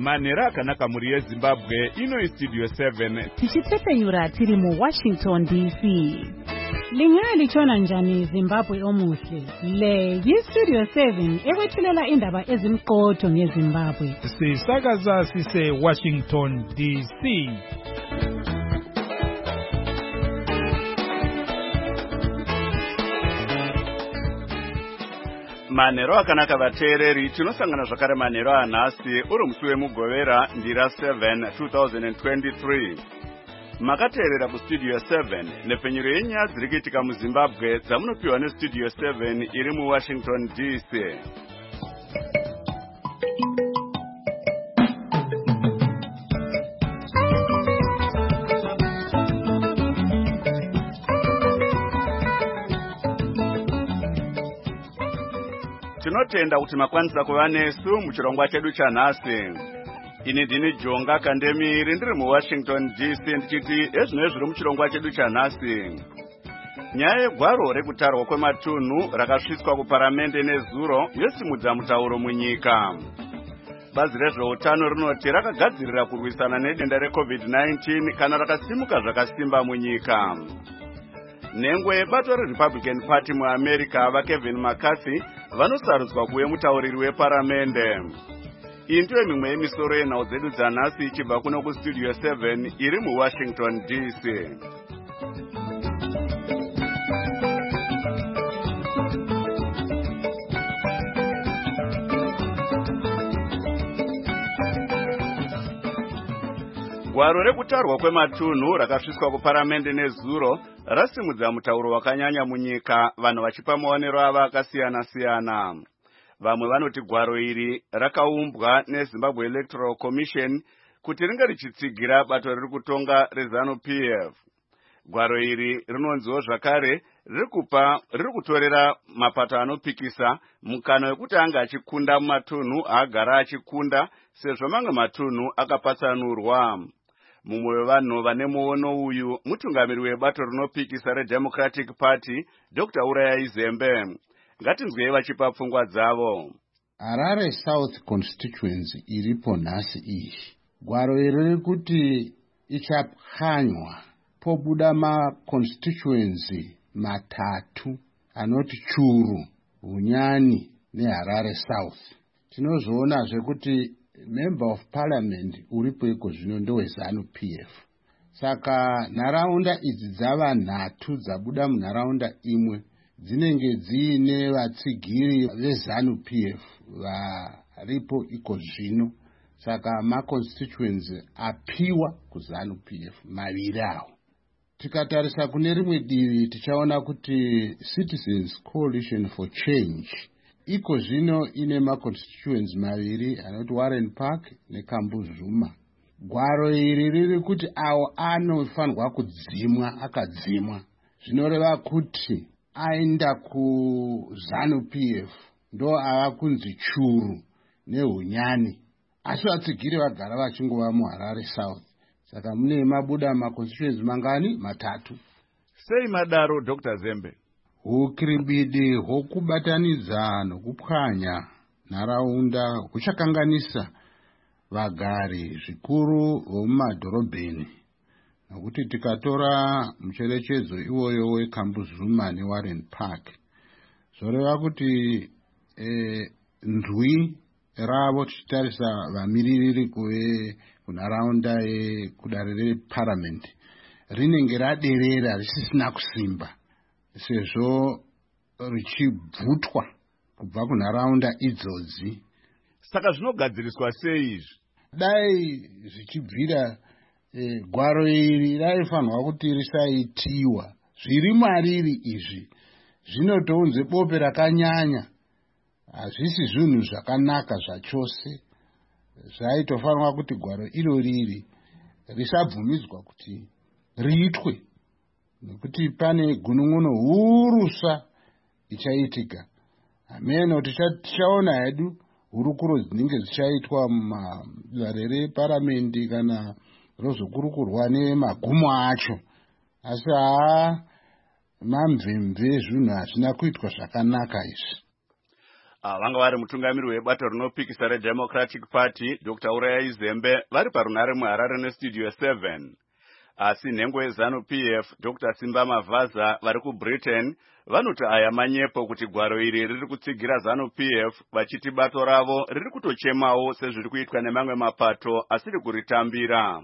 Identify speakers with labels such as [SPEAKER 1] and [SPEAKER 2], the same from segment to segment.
[SPEAKER 1] Manera akanaka muri yeZimbabwe ino Studio 7
[SPEAKER 2] tichitsepeyura tiri mu Washington DC. Lingali chona njani Zimbabwe omuhle. Le yi-Studio 7 ekwethulela indaba ezimqotho ngeZimbabwe.
[SPEAKER 3] Sisakaza sise Washington DC.
[SPEAKER 1] Manero akanaka vateereri tinosangana zvakare manero anhasi uri musi wemugovera ndira 7 2023. Makateerera kuStudio 7 nepfenyuro yenyaya dziri kuitika muZimbabwe dzamunopiwa neStudio 7 iri muWashington DC. Tinotenda kuti makwanisa kuva nesu muchirongwa chedu chanhasi. Ini ndini Jonga Kandemiri ndiri muWashington DC ndichiti ezvino zviri muchirongwa chedu chanhasi. Nyaya yegwaro rekutarwa kwematunhu rakasvitswa kuparamende nezuro yosimudza mutauro munyika. Bazi rezveutano rinoti rakagadzirira kurwisana nedenda reCovid-19 kana rakasimuka zvakasimba munyika. Nhengo yebato reRepublican Party muAmerica vaKevin McCarthy vanosarudzwa kuve mutauriri weparamende. Iyi ndiyo mimwe yemisoro yenhau dzedu dzanhasi ichibva kuno kuStudio 7 iri muWashington DC. Gwaro rekutarwa kwematunhu rakasvitswa kuparamende nezuro rasimudza mutauro wakanyanya munyika, vanhu vachipa maonero avo akasiyana-siyana. Vamwe vanoti gwaro iri rakaumbwa neZimbabwe Electoral Commission kuti ringe richitsigira bato riri kutonga reZANU-PF. Gwaro iri rinonziwo zvakare riri kutorera mapato anopikisa mukana wekuti anga achikunda mumatunhu aagara achikunda sezvo mamwe matunhu akapatsanurwa. Mumwe wevanhu vane muono uyu mutungamiri webato rinopikisa reDemocratic Party Dr. Urayai Zembe. Ngatinzwei vachipa pfungwa dzavo.
[SPEAKER 4] Harare South Constituency iripo nhasi iyi. Gwaro iri riri kuti ichapwanywa pobuda maconstituency matatu anoti Churu, Hunyani neHarare South. Tinozvoonazve kuti Member of Parliament uripo iko zvino ndoweZANU-PF. Saka nharaunda idzi dzava nhatu dzabuda munharaunda imwe dzinenge dziine vatsigiri veZANU-PF varipo iko zvino. Saka maconstituency apiwa kuZANU-PF maviri awo. Tikatarisa kune rimwe divi tichaona kuti Citizens Coalition for Change iko zvino ine maconstituency maviri anoti Warren Park neKambuzuma. Gwaro iri riri kuti awo anofanirwa kudzimwa akadzimwa. Zvinoreva kuti aenda kuZANU-PF ndo ava kunzi Churu neHunyani, asi vatsigiri vagara vachingova muHarare South. Saka mune mabuda maconstituency mangani? Matatu.
[SPEAKER 1] Sei madaro Dr. Zembe?
[SPEAKER 4] Ukiribidi hwokubatanidza nokupwanya nharaunda huchakanganisa vagari zvikuru vomumadhorobheni. Nokuti tikatora mucherechedzo iwoyo weKambuzuma neWarren Park, zvoreva kuti ndwi ravo tichitarisa vamiririri kuve kunharaunda yekudare reParliament rinenge raderera risisina kusimba, sezvo richibvutwa kubva kunharaunda idzodzi.
[SPEAKER 1] Saka zvinogadziriswa sei izvi?
[SPEAKER 4] Dai zvichibvira gwaro iri raifanirwa kuti risaitiwa. Zviri mariri izvi zvinotounze bope rakanyanya, hazvisi zvinhu zvakanaka zvachose. Zvaitofanirwa kuti gwaro iro riri risabvumidzwa kuti riitwe, nekuti pane gunun'uno hurusa ichaitika. Ameno tichaona hedu hurukuro dzinenge dzichaitwa mudare reParamendi kana rozokurukurwa nemagumo acho. Asi mamvemve zvinhu hazvina kuitwa zvakanaka izvi.
[SPEAKER 1] Vanga vari mutungamiri webato rinopikisa reDemocratic Party Dr. Urayai Zembe vari parunare muHarare neStudio 7. Asi nhengo yeZanu-PF Dr. Simba Mavaza vari kuBritain vanoti aya manyepo kuti gwaro iri riri kutsigira ZANU-PF vachiti bato ravo riri kutochemawo sezviri kuitwa nemamwe mapato asiri kuritambira.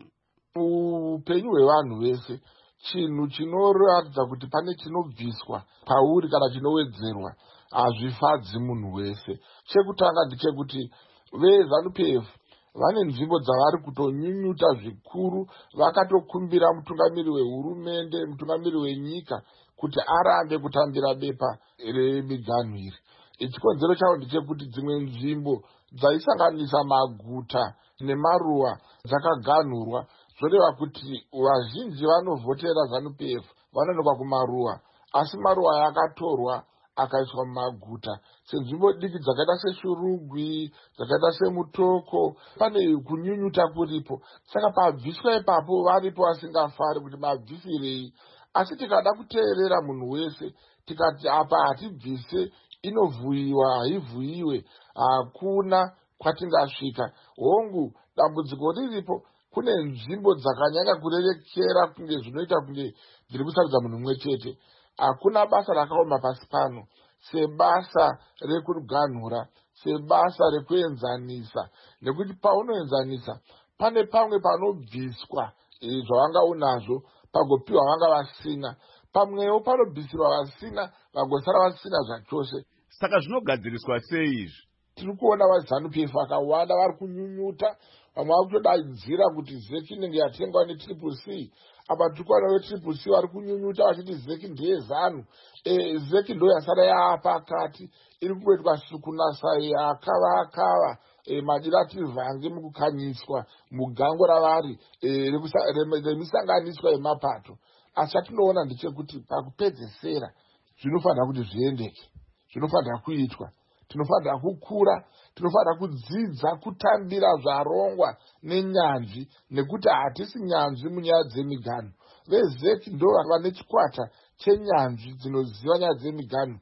[SPEAKER 5] Upenyu hwevanhu vese chinhu chinoratidza kuti pane chinobviswa pauri kana chinowedzerwa hazvifadzi munhu wese. Chekutanga ndechekuti veZANU-PF vane nzvimbo dzavari kutonyunyuta zvikuru, vakatokumbira mutungamiri wehurumende, mutungamiri wenyika kuti arambe kutambira bepa remiganhu iri. Chikonzero chavo ndechekuti dzimwe nzvimbo dzaisanganisa maguta nemaruwa dzakaganhurwa, zvoreva kuti vazhinji vanovhotera ZANU-PF vanonoka kumaruwa, asi maruwa yakatorwa akaiswa mumaguta senzvimbo diki dzakaita seShurugwi, dzakaita seMutoko, pane kunyunyuta kuripo. Saka pabviswa ipapo varipo vasingafari kuti mabvisirei. Asi tikada kuteerera munhu wese tikati apa hatibvise, inovhuyiwa haivhuyiwe, hakuna kwatingasvika. Hongu dambudziko riripo, kune nzvimbo dzakanyanya kurerekera kunge zvinoita kunge dziri kusarudza munhu mumwe chete. Hakuna basa rakaoma pasi pano sebasa rekuganhura, sebasa rekuenzanisa, nekuti paunoenzanisa pane pamwe panobviswa zvavanga unazvo pagopiwa vanga vasina, pamwewo panobvisirwa vasina vagosara vasina zvachose.
[SPEAKER 1] Saka zvinogadziriswa sei izvi?
[SPEAKER 5] Tiri kuona vaZANU-PF vakawanda vari kunyunyuta, vamwe vari kutodaidzira kuti zeki inenge yatengwa neCCC. Apa tiri kuona veCCC vari kunyunyuta vachiti zeki ndeyezanu. Zeki ndo yasara yaapakati, iri kungoitwa sukunasa yakava madirativhange mukukanyiswa mugango ravari remisanganiswa yemapato. Asi chatinoona ndechekuti pakupedzesera zvinofanira kuti zviendeke, zvinofanira kuitwa, tinofanira kukura, tinofanira kudzidza kutambira zvarongwa nenyanzvi, nekuti hatisi nyanzvi munyaya dzemiganhu. VeZeki ndo vane chikwata chenyanzvi dzinoziva nyaya dzemiganhu.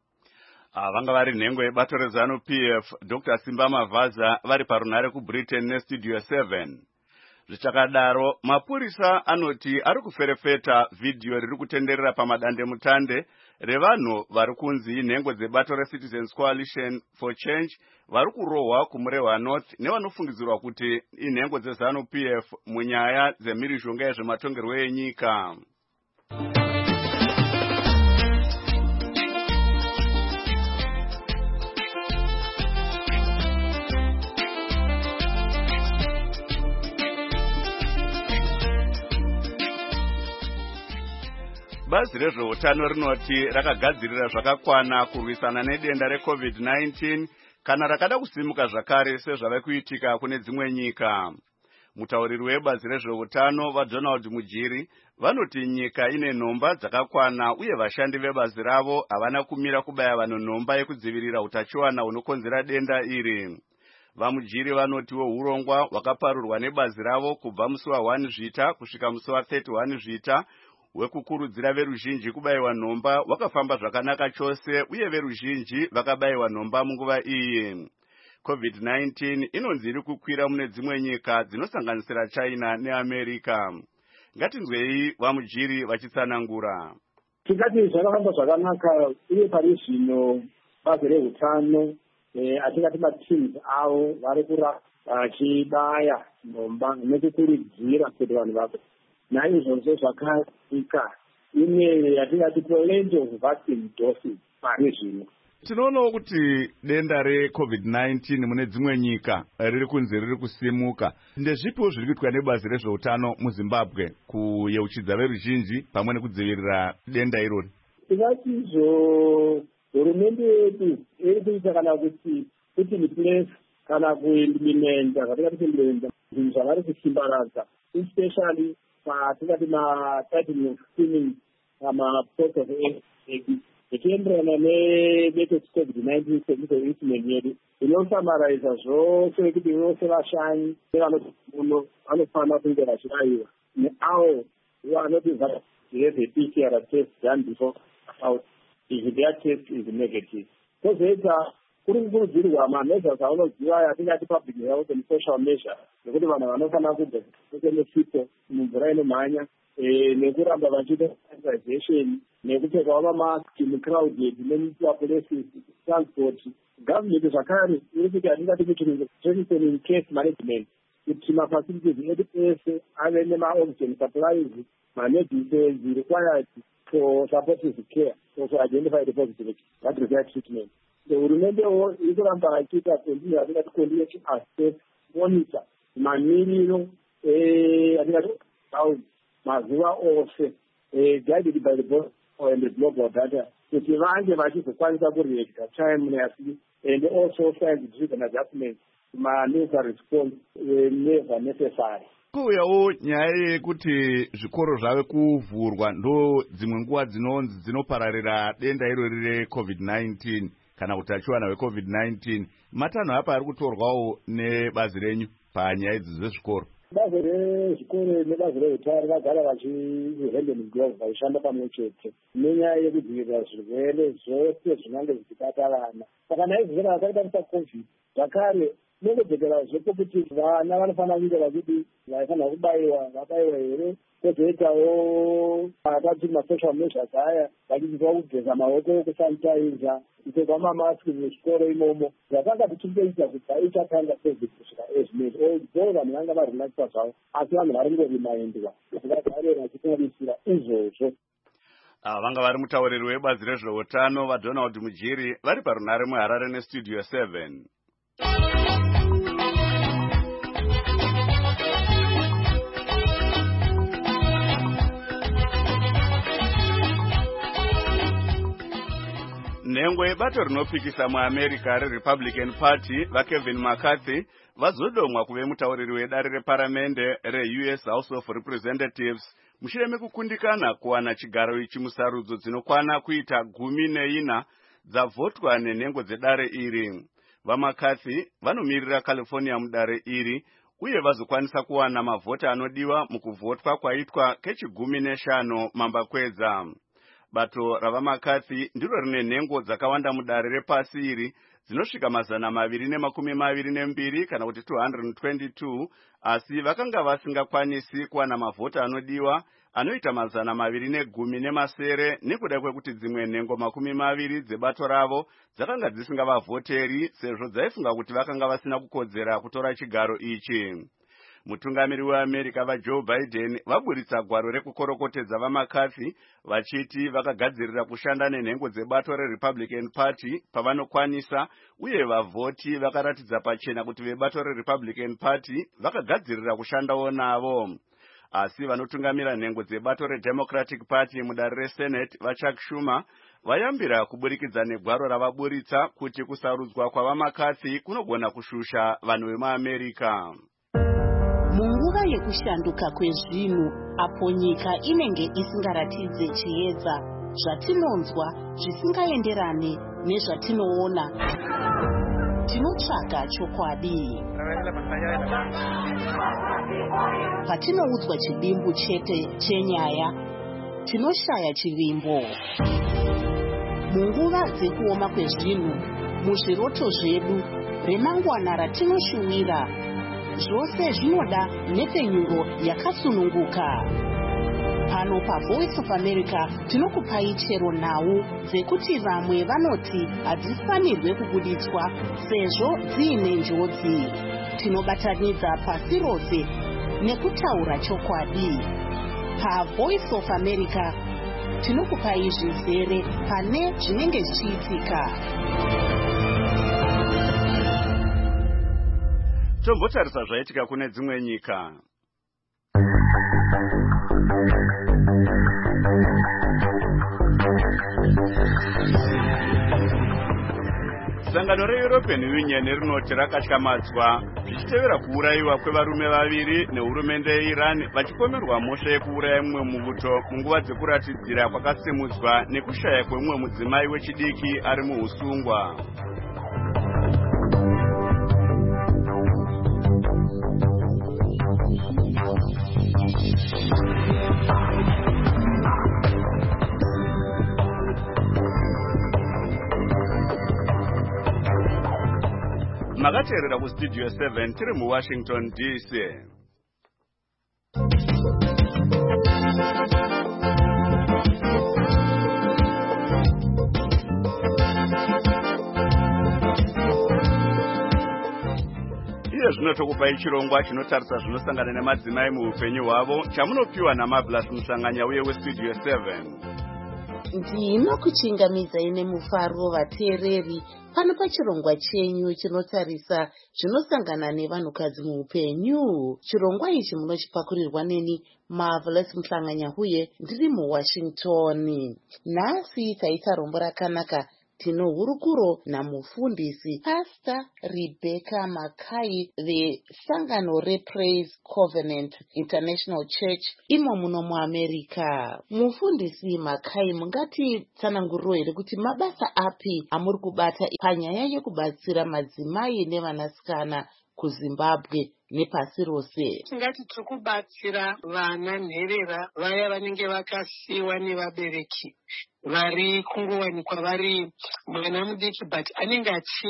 [SPEAKER 1] Vanga vari nhengo yebato reZANU-PF Dr. Simba Mavaza vari parunare kuBritain neStudio 7. Zvichakadaro, mapurisa anoti ari kuferefeta vhidhiyo riri kutenderera pamadandemutande revanhu vari kunzi nhengo dzebato reCitizens Coalition for Change vari kurohwa kuMurehwa North nevanofungidzirwa kuti inhengo dzeZANU-PF munyaya dzemhirizhonga yezvematongerwo enyika. Bazi rezveutano rinoti rakagadzirira zvakakwana kurwisana nedenda reCovid-19 kana rakada kusimuka zvakare sezvave kuitika kune dzimwe nyika. Mutauriri webazi rezveutano vaDonald Mujiri vanoti nyika ine nhomba dzakakwana uye vashandi vebazi ravo havana kumira kubaya vanhu nhomba yekudzivirira utachiwana hunokonzera denda iri. VaMujiri vanotiwo urongwa hwakaparurwa nebazi ravo kubva musi wa1 Zvita kusvika musi wa31 Zvita wekukurudzira veruzhinji kubayiwa nhomba wakafamba zvakanaka chose uye veruzhinji vakabayiwa nhomba munguva iyi. COVID-19 inonzi iri kukwira mune dzimwe nyika dzinosanganisira China neAmerica. Ngatinzwei VaMujiri vachitsanangura.
[SPEAKER 6] Tikati zvakafamba zvakanaka uye pari zvino bazi reutano atingati mateams avo vari kurapa vachibaya nhomba nekukurudzira kuti vanhu vape. Naizvozvo zvakaita ine yatingati blend of vaccine doses pari zvino.
[SPEAKER 1] Tinoonawo kuti denda reCovid-19 mune dzimwe nyika riri kunzi riri kusimuka. Ndezvipiwo zviri kuitwa nebazi rezveutano muZimbabwe kuyeuchidza veruzhinji pamwe nekudzivirira denda irori?
[SPEAKER 6] Tikatizvo hurumende yedu iri kuita kana kuti replace kana kuimplementa zvatingati kuimplementa zvinhu zvavari kusimbaradza, especially patingati matyping of screening mapost of aid ichienderana nebete COVID-19 treatment yedu inosamaraiza zvose kuti vose vashanyi nevanomuno vanofanira kunge vachibayiwa neavo vanoti have a PCR test done before out if their test is negative. Kozoita kuri kukurudzirwa mamezhas aunoziva atingati public health and social measure nekuti vanhu vanofanira kubva nefipo mumvura inomhanya nekuramba vachiita sanitization nekupfekawo mamaski mucrowded nemuplaces transport. Government zvakare iri kuti atingati kuti strengthening case management kuti mafacilities edu ese ave nemaoxygen supplies, ma-medicines required for supportive care, also identify the positive that require treatment. Hurumendewo iri kuramba achiita atingati continuous assess, monitor mamiriro atingati down mazuva ose guided by the board and the global data kuti vange vachizokwanisa kureact timely and also science-driven adjustments ma-necessary response whenever necessary.
[SPEAKER 1] Kuuyawo nyaya yekuti zvikoro zvave kuvhurwa ndo dzimwe nguva dzinonzi dzinopararira denda irori reCovid-19 kana utachiwana hweCovid-19. Matanho apa ari kutorwawo nebazi renyu panyaya idzi dzezvikoro?
[SPEAKER 6] Bazi rezvikoro nebazi reutano vagara vachihand in glove vachishanda pamwe chete nenyaya yekudzivirira zvirwere zvose zvinenge zvichibata vana. Saka naizvozvo vakaita musaCovid zvakare nekudzokera kuti vana vanofanira kunge vachidi vaifanira kubaiwa vabaiwa here, kozoitawo akati masocial measures aya vachidzidzwa kugeza maoko, kusanitiza, kupfeka mamaski muzvikoro imomo. Zvakanga tichitoita kuti aichakanga COVID kusvika ezvinezvi ndo vanhu vanga varelaxa zvavo, asi vanhu vari ngorimaindwa kuti vagare vachitarisira izvozvo.
[SPEAKER 1] Vanga vari mutauriri webazi rezveutano vaDonald Mujiri vari parunhare muHarare nestudio 7. Nhengo yebato rinopikisa muAmerica reRepublican Party vaKevin McCarthy vazodomwa kuve mutauriri wedare reparamende reUS House of Representatives mushure mekukundikana kuwana chigaro ichi musarudzo dzinokwana kuita 14 dzavhotwa nenhengo dzedare iri. VaMcCarthy vanomirira California mudare iri uye vazokwanisa kuwana mavhota anodiwa mukuvhotwa kwaitwa kechi15 mambakwedza. Bato ravaMcCarthy ndiro rine nhengo dzakawanda mudare repasi iri dzinosvika 222 kana kuti 222, asi vakanga vasingakwanisi kuwana mavhota anodiwa anoita 210 nekuda kwekuti dzimwe nhengo 20 dzebato ravo dzakanga dzisingavavhoteri sezvo dzaifunga kuti vakanga vasina kukodzera kutora chigaro ichi. Mutungamiri weAmerica vaJoe Biden vaburitsa gwaro rekukorokotedza vaMcCarthy vachiti vakagadzirira kushanda nenhengo dzebato reRepublican Party pavanokwanisa, uye vavhoti vakaratidza pachena kuti vebato reRepublican Party vakagadzirira kushandawo navo. Asi vanotungamira nhengo dzebato reDemocratic Party mudare reSenate vaChuck Schumer vayambira kuburikidza negwaro ravaburitsa kuti kusarudzwa kwavaMcCarthy kunogona kushusha vanhu vemuAmerica.
[SPEAKER 7] Munguva yekushanduka kwezvinhu apo nyika inenge isingaratidze chiedza, zvatinonzwa zvisingaenderane nezvatinoona, tinotsvaga chokwadi. Patinoudzwa chidimbu chete chenyaya, tinoshaya chivimbo. Munguva dzekuoma kwezvinhu, muzviroto zvedu, remangwana ratinoshuwira, zvose zvinoda nhepfenyuro yakasununguka. Pano paVoice of America tinokupai chero nhau dzekuti vamwe vanoti hadzifanirwe kubuditswa sezvo dziine njodzi. Tinobatanidza pasi rose nekutaura chokwadi. PaVoice of America tinokupai zvizere pane zvinenge zvichiitika.
[SPEAKER 1] Tombotarisa zvaitika kune dzimwe nyika. Sangano reEuropean Union rinoti rakatyamadzwa zvichitevera kuurayiwa kwevarume vaviri nehurumende yeIran vachipomerwa mhosva yekuuraya mumwe muvuto munguva dzekuratidzira kwakasimudzwa nekushaya kwemumwe mudzimai wechidiki ari muusungwa. makateerera kustudio 7 tiri muwashington DC. Iye zvino tokupai chirongwa chinotarisa zvinosangana nemadzimai muupenyu hwavo chamunopiwa naMarvelous Musanganya uye westudio 7.
[SPEAKER 7] Ndinokuchingamidza ine mufaro vateereri pano pachirongwa chenyu chinotarisa zvinosangana nevanhukadzi muupenyu. Chirongwa ichi munochipakurirwa neni Marvelous Musanganya uye ndiri muWashington. Nhasi taita rombo rakanaka. Tino hurukuro namufundisi Pastor Rebecca Makai veSangano rePraise Covenant International Church imo muno muAmerica. Mufundisi Makai, mungati tsananguriro here kuti mabasa api amuri kubata panyaya yekubatsira madzimai nevanasikana kuZimbabwe nepasi rose?
[SPEAKER 8] Tingati tiri kubatsira vana nherera vaya vanenge vakasiyiwa nevabereki, vari kungowanikwa vari mwana mudiki but anenge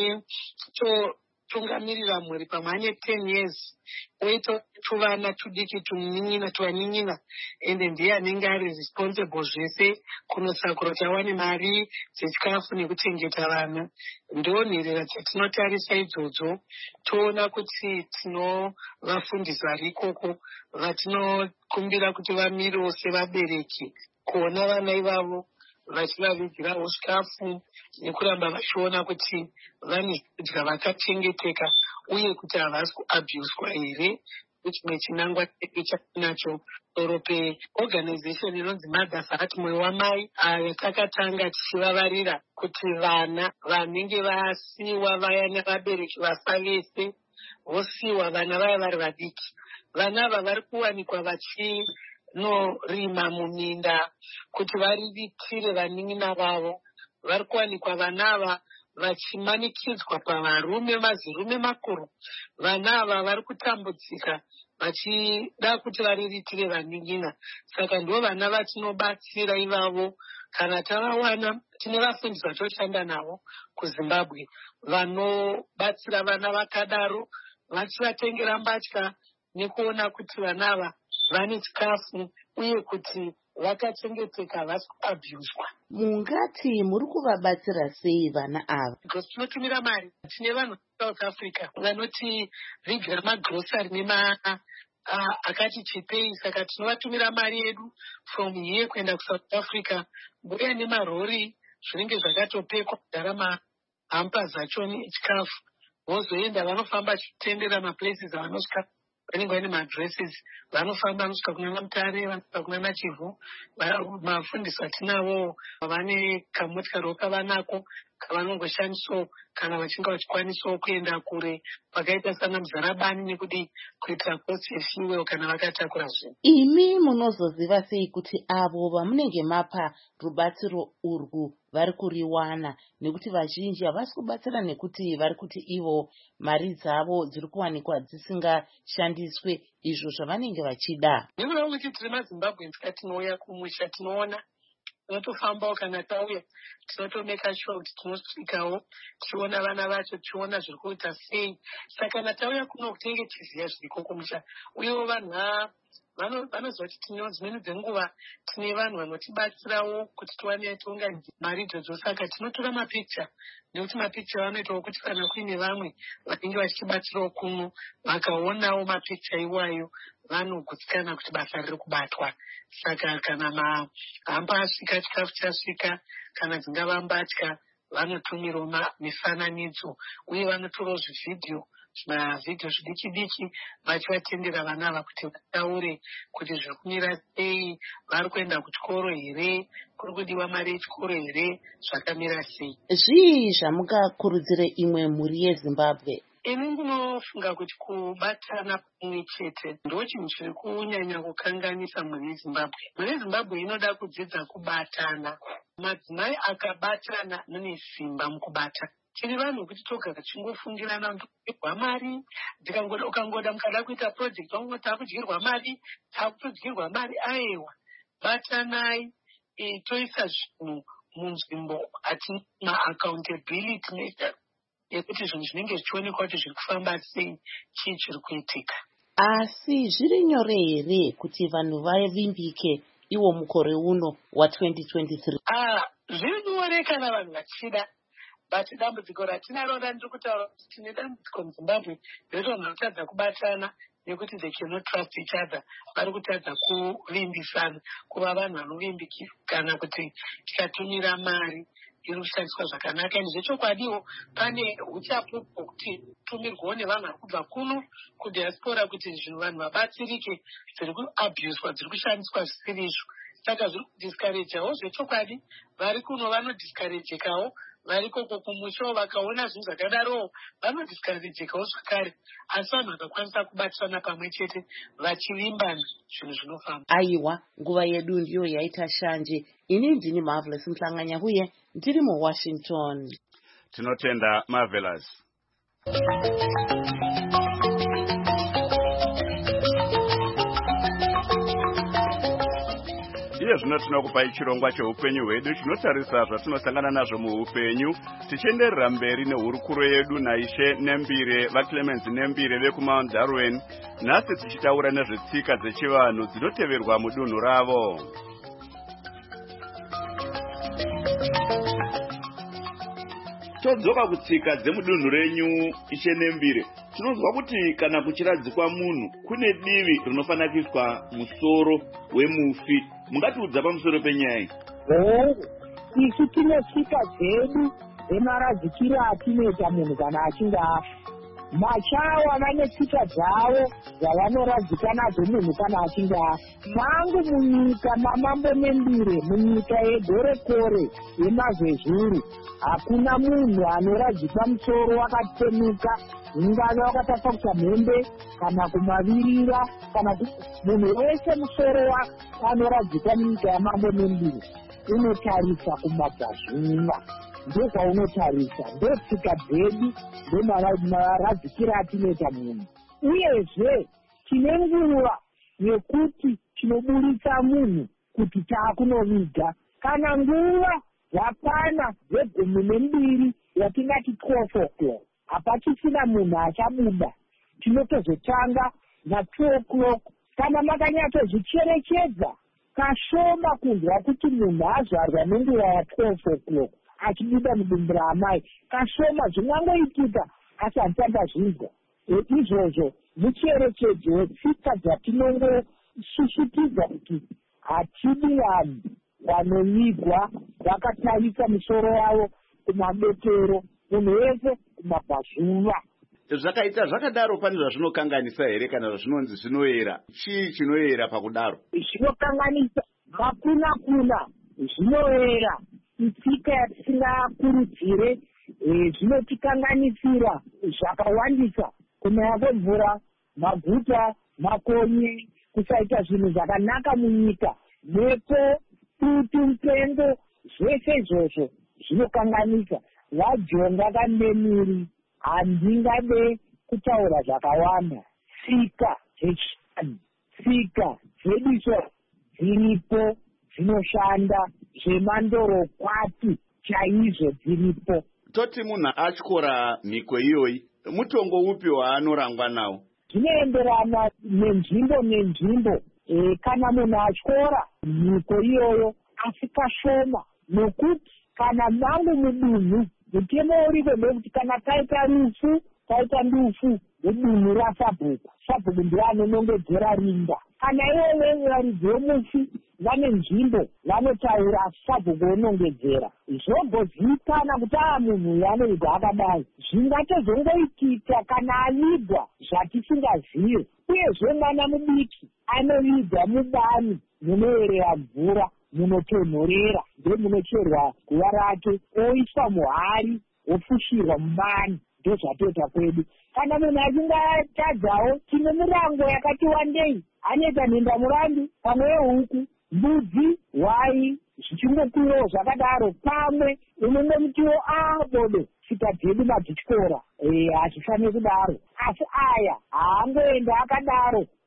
[SPEAKER 8] achitotungamirira mhuri pamwe ane 10 years oita tuvana tudiki tuvanin'ina ende ndiye anenge ari responsible zvese kunosakura kuti awane mari dzechikafu nekuchengeta vana. Ndo nherera dzatinotarisa idzodzo, toona kuti tinovafundisi vari ikoko vatinokumbira kuti vamirewo sevabereki kuona vana ivavo vachivavigirawo zvikafu nekuramba vachiona kuti vane zvekudya vakachengeteka uye kuti havasi kuabhuswa here. Chimwe chinangwa chedu chatinacho soro peorganization inonzi Mothers Heart, mwoyo wamai, yatakatanga tichivavarira kuti vana vanenge vasiyiwa vaya nevabereki vasa vese vosiyiwa vana vaya vari vadiki. Vana ava vari kuwanikwa vachinorima muminda kuti variritire vanin'ina vavo. Vari kuwanikwa vana ava vachimanikidzwa pavarume, mazirume makuru. Vana ava vari kutambudzika vachida kuti variritire vanin'ina. Saka ndo vana vatinobatsira ivavo. Kana tavawana, tine vafundisi vatoshanda navo kuZimbabwe vanobatsira vana vakadaro, vachivatengera mbatya nekuona kuti vana ava vane chikafu uye kuti vakachengeteka, havasi kuabhuswa.
[SPEAKER 7] Mungati muri kuvabatsira sei vana ava?
[SPEAKER 8] Because tinotumira mari. Tine vanhu South Africa vanoti vigira magrosari akati chipei, saka tinovatumira mari yedu from here kuenda kuSouth Africa, mbuya nemarori zvinenge zvakatopekwa kudhara mahampers achoni echikafu. Vozoenda vanofamba achitendera maplaces avanosvika, vanenge vane madresses, vanofamba vanosvika kuna Mutare, vanosvika kuna Nachivhu. Mafundisi vatinavo vane kamotikari kavanako kavanongoshandisawo kana vachinge vachikwanisawo kuenda kure pakaita sana Muzarabani nekudi kuitira kosi yefuel kana vakatakura zvinhu.
[SPEAKER 7] Imi munozoziva sei kuti avo vamunenge mapa rubatsiro urwu vari kuriwana? Nekuti vazhinji havasi kubatsira nekuti vari kuti ivo mari dzavo dziri kuwanikwa dzisingashandiswe izvo zvavanenge vachida.
[SPEAKER 8] Nekuda kuti tiri maZimbabwe tinouya kumusha, tinoona, tinotofambawo kana tauya, tinotomeka sure kuti tinosvikawo tichiona vana vacho, tichiona zviri kuita sei. Saka kana tauya kuno kutenge tiziya zviriko kumusha, uyewo vanhu vanoziva kuti tinewo dzimweni dzenguva tine vanhu vanotibatsirawo kuti tiwane tiunganidza mari idzodzo. Saka tinotora mapikicha, nekuti mapikicha vanoitawo kuti kana kuine vamwe vanenge vachitibatsirawo kuno vakaonawo mapikicha iwayo vanogutsikana kuti basa riri kubatwa. Saka kana mahamba asvika, chikafu chasvika, kana dzingava mbatya, vanotumirawo mifananidzo uye vanotorawo zvivhidhiyo zvidiki diki vachivatendera vana ava kuti vataure kuti zviri kumira sei, vari kuenda kuchikoro here, kuri kudiwa mari yechikoro here, zvakamira sei.
[SPEAKER 7] Zvii zvamungakurudzire imwe mhuri yeZimbabwe?
[SPEAKER 8] Ini ndinofunga kuti kubatana pamwe chete ndo chinhu chiri kunyanya kukanganisa mhuri yeZimbabwe. Mhuri yeZimbabwe inoda kudzidza kubatana. Madzimai akabatana mune simba mukubata. Tiri vanhu kuti togara tichingofungirana ndokudyirwa mari, ukangoda mukada kuita project vangu takudyirwa mari, takutodyirwa mari. Aiwa, batanai, toisa zvinhu munzvimbo, atina accountability measures. yekuti zvinhu zvinenge zvichionekwa kuti zviri kufamba sei, chii chiri kuitika.
[SPEAKER 7] Asi zviri nyore here kuti vanhu vavimbike iwo mukore uno wa2023?
[SPEAKER 8] Zviri nyore kana vanhu vachida, but dambudziko ratinaro randiri kutaura kuti tine dambudziko muZimbabwe rekuti vanhu vanotadza kubatana nekuti they cannot trust each other. Vari kutadza kuvimbisana, kuva vanhu vanovimbikira kana kuti tikatumira mari iri kushandiswa zvakanaka. Ende zvechokwadiwo pane uchapupu hwokuti tumirwawo nevanhu vari kubva kuno kudiaspora kuti zvinhu vanhu vabatsirike, dziri kuabhuswa, dziri kushandiswa zvisiri izvo. Saka zviri kudiscourageawo zvechokwadi. Vari kuno vanodiscouragekawo, vari koko kumushawo vakaona zvinhu zvakadarowo vanodiscouragekawo zvakare. Asi vanhu vakakwanisa kubatsirana pamwe chete vachivimbana, zvinhu zvinofamba.
[SPEAKER 7] Aiwa, nguva yedu ndiyo yaita shanje. Ini ndini Marvelous Mhlanganya uye ndiri muWashington.
[SPEAKER 1] Tinotenda Marvelous. Iye zvino tinokupai chirongwa cheupenyu hwedu chinotarisa zvatinosangana nazvo muupenyu, tichienderera mberi nehurukuro yedu naishe Nembire, vaClemens Nembire vekuMount Darwin, nhasi tichitaura nezvetsika dzechivanhu dzinoteverwa mudunhu ravo. Todzoka kutsika dzemudunhu renyu, ishe Nembire. Tinozwa kuti kana kuchiradzikwa munhu kune divi rinofana kuiswa musoro wemufi. Mungatiudza pamusoro penyaya?
[SPEAKER 9] Isu tine tsika dzedu dzemaradzikiro atinoita munhu kana achinge afa. Machawa vane tsika dzavo dzavanoradzika nadzo munhu kana achinge afa. Mangu munyika maMambo Nembire, munyika yegorekore yemaZezuru, hakuna munhu anoradzikwa musoro wakatemuka, ungave wakatafakuta mhembe kana kumavirira, kana munhu wese musoro anoradzikwa munyika yaMambo Nembire unotarisa kumabvazuva. Ndokaunotarisa, ndotsika dzedu, ndomaradzikiro atinoita munhu. Uyezve tine nguva yekuti tinoburitsa munhu kuti taakunoviga. Kana nguva yakwana ye12 yatingati 12 o'clock, hapachisina munhu achabuda, tinotozotanga na2 o'clock. Kana makanyatozvicherechedza kashoma kunzwa kuti munhu azvarwa nenguva ya12 o'clock achibuda mudumbu raamai, kashoma zvingangoitika asati andazvizwa. Izvozvo mucherechedzo wetsika dzatinongosusutidza kuti hatidi vanhu vanovigwa vakatarisa misoro yavo kumadokero, munhu wese kumabvazuva.
[SPEAKER 1] Zvakaita zvakadaro pane zvazvinokanganisa here kana zvazvinonzi zvinoera? Chii chinoera pakudaro?
[SPEAKER 9] Zvinokanganisa makuna zvinoera. Itsika yatisingakurudzire, zvinotikanganisira zvakawandisa, kunaya kwemvura, maguta, makonye, kusaita zvinhu zvakanaka munyika, mhepo, tutu, mupengo, zvese izvozvo zvinokanganisa. Vajonga kaNembire, handingade kutaura zvakawanda. Tsika dzechivanhu, tsika dzediso dziripo dzinoshanda, zvemandorokwati chaizvo dziripo.
[SPEAKER 1] Toti munhu atyora mhiko iyoyi, mutongo upi waanorangwa nawo?
[SPEAKER 9] Zvinoenderana nenzvimbo. Kana munhu atyora mhiko iyoyo asi kashoma, nokuti kana mangu mudunhu mutemo uriko ndekuti kana taita ndufu mudunhu rasabhuku, sabhuku ndiye anonongedzera rinda. Kana ivo varidzi vomufi vane nzvimbo vanotaura, sabhuku onongedzera. Zvogozivikana kuti munhu yanovigwa akadai. Zvingatozongoitika kana avigwa zvatisingazive. Uyezve mwana mudiki anovigwa mubani munoerera mvura, munotonhorera, ndomunocherwa guva rake, oiswa muhari, ofushirwa mubani. Ndozvatoita kwedu. Kana munhu achinge atadzawo, tine mirango yakati wandei, anoita nhendamurandu pamwe yehuku, mbudzi, hwai, zvichingokwirawo zvakadaro pamwe. Unongomutiwo bodo, tsika dzedu madzityora, hazvifaniri kudaro. Asi aya haangoenda akadaro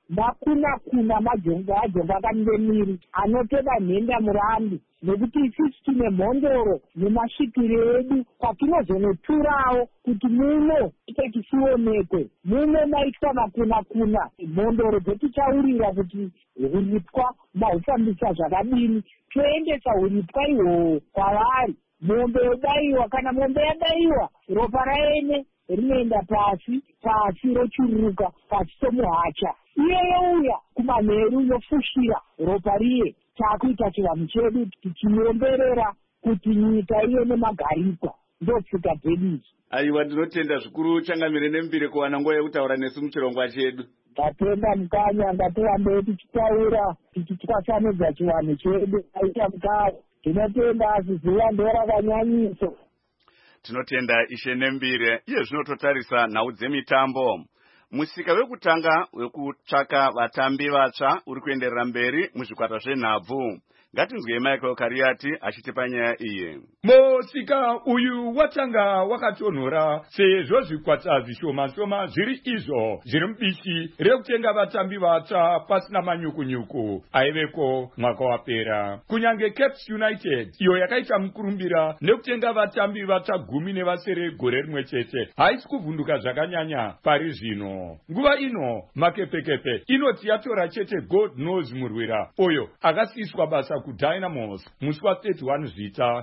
[SPEAKER 9] makuna majongo akangemiri anotoda nhenda murambi, nekuti isisi tine mhondoro nemasvikiro edu kwatinozonoturawo kuti muno itachisionekwe muno maitwa makuna mhondoro dzetichaurira kuti huripwa mahufambisa zvakadini, toendesa huripwa ihwohwo kwavari. Mombe yodaiwa, kana mombe yadaiwa ropa raene rinoenda pasi rochuruka pasi somuhacha, iyeyo uya kumanheru yofushira ropa riye. Takuita chivanhu chedu tichiomberera kuti nyika iye nemagarikwa, ndotsika dzedu.
[SPEAKER 1] Aiwa, ndinotenda zvikuru Changamire Nembire kuwana nguva yekutaura nesu muchirongwa chedu.
[SPEAKER 9] Tatenda mukanya, ngatirambe tichitaura tichitwasanudza chivanhu chedu. Aita mukanya tinotenda asiziva ndorakanyanyiso.
[SPEAKER 1] Tinotenda Ishe Nembire. Iye zvinototarisa nhau dzemitambo. Musika wekutanga wekutsvaka vatambi vatsva uri kuenderera mberi muzvikwata zvenhabvu. Ngatinzwei Michael Kariati achitipa nyaya iyi.
[SPEAKER 3] Musika uyu watanga wakatonhora sezvo zvikwata zvishoma zviri izvo zviri mubishi rekutenga vatambi vatsva pasina manyukunyuku aiveko mwaka wapera. Kunyange Caps United iyo yakaita mukurumbira nekutenga vatambi vatsva 10 gore rimwe chete haisi kuvhunduka zvakanyanya pari zvino. Nguva ino makepekepe inoti yatora chete God knows murwira oyo akasiiswa basa kuDynamos musi wa31 Zvita